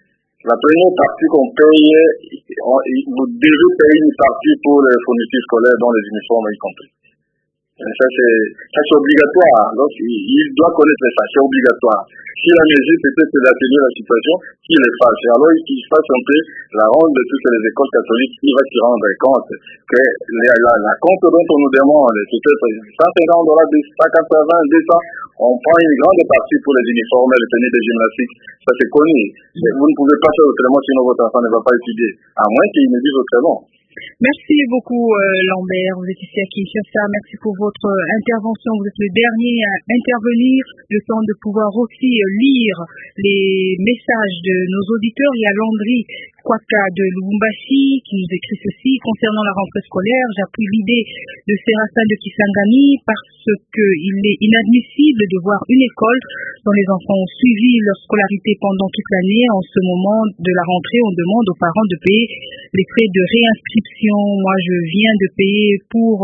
la première partie qu'on paye, on, vous devez payer une partie pour les fournitures scolaires, dont les uniformes y compris. Ça c'est, ça, c'est obligatoire. Donc, il, il doit connaître ça, c'est obligatoire. Si la mesure peut-être c'est d'atténuer la situation, qu'il le fasse. Et alors, qu'il fasse un peu la ronde de toutes les écoles catholiques, il va s'y rendre compte que la, la, la compte dont on nous demande, peut-être cent cinquante dollars, cent quatre-vingts, deux cents, on prend une grande partie pour les uniformes et les tenues de gymnastique. Ça c'est connu. Vous ne pouvez pas faire autrement sinon votre enfant ne va pas étudier. À moins qu'il me dise autrement. Merci beaucoup euh, Lambert, vous êtes ici à Kinshasa, merci pour votre euh, intervention, vous êtes le dernier à intervenir, le temps de pouvoir aussi euh, lire les messages de nos auditeurs. Il y a Landry Kwaka de Lubumbashi qui nous écrit ceci: concernant la rentrée scolaire, j'appuie l'idée de Séraphin de Kisangani parce qu'il est inadmissible de voir une école dont les enfants ont suivi leur scolarité pendant toute l'année. En ce moment de la rentrée, on demande aux parents de payer les frais de réinscription. Moi, je viens de payer pour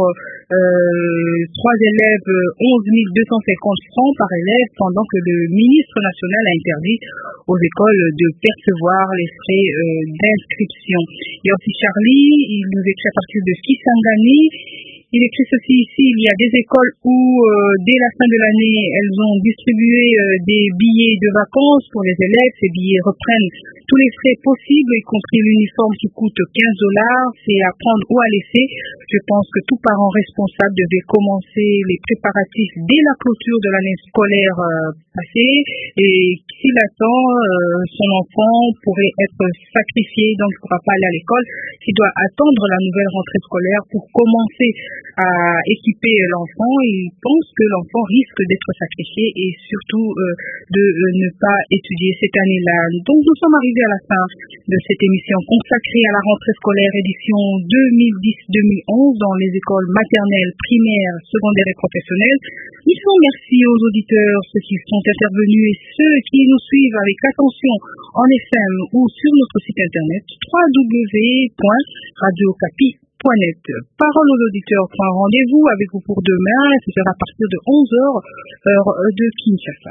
euh, trois élèves onze mille deux cent cinquante francs par élève, pendant que le ministre national a interdit aux écoles de percevoir les frais euh, d'inscription. Il y a aussi Charlie, il nous écrit à partir de Kisangani. Il écrit ceci ici: il y a des écoles où, euh, dès la fin de l'année, elles ont distribué euh, des billets de vacances pour les élèves. Ces billets reprennent tous les frais possibles, y compris l'uniforme qui coûte quinze dollars. C'est à prendre ou à laisser. Je pense que tout parent responsable devait commencer les préparatifs dès la clôture de l'année scolaire euh, passée. Et s'il attend, euh, son enfant pourrait être sacrifié, donc il ne pourra pas aller à l'école. Il doit attendre la nouvelle rentrée scolaire pour commencer à équiper l'enfant. Il pense que l'enfant risque d'être sacrifié et surtout euh, de euh, ne pas étudier cette année-là. Donc nous sommes arrivés à la fin de cette émission consacrée à la rentrée scolaire édition deux mille dix deux mille onze dans les écoles maternelles, primaires, secondaires et professionnelles. Nous disons merci aux auditeurs, ceux qui sont intervenus et ceux qui nous suivent avec attention en F M ou sur notre site internet w w w point radio capi point net. Parole aux auditeurs, point rendez-vous avec vous pour demain, ce sera à partir de onze heures, heure de Kinshasa.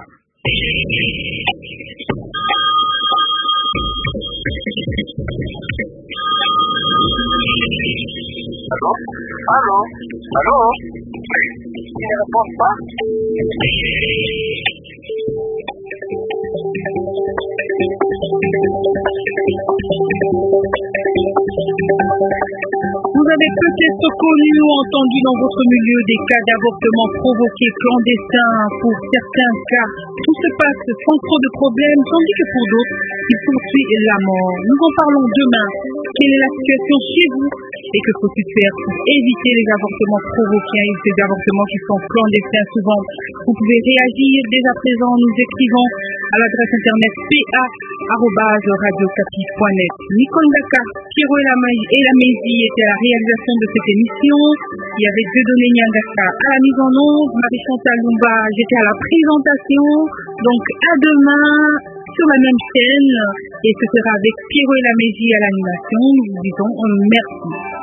Allô? Allô? Allô? Ils ne répondent pas? Vous avez peut-être connu ou entendu dans votre milieu des cas d'avortement provoqués clandestins. Pour certains cas, tout se passe sans trop de problèmes, tandis que pour d'autres, il poursuit la mort. Nous en parlons demain. Quelle est la situation chez vous et que faut-il faire pour éviter les avortements provoqués et ces avortements qui sont clandestins souvent? Vous pouvez réagir dès à présent en nous écrivant à l'adresse internet p a arobase radio capi point net. Nicole Dakar, Pierrot et la Mésie étaient à la réalisation de cette émission. Il y avait Dieudonné Nyangasa à la mise en onde, Marie-Chantal Lumba, j'étais à la présentation. Donc à demain sur la même chaîne et ce sera avec Pierrot et la Mésie à l'animation. Nous vous disons merci.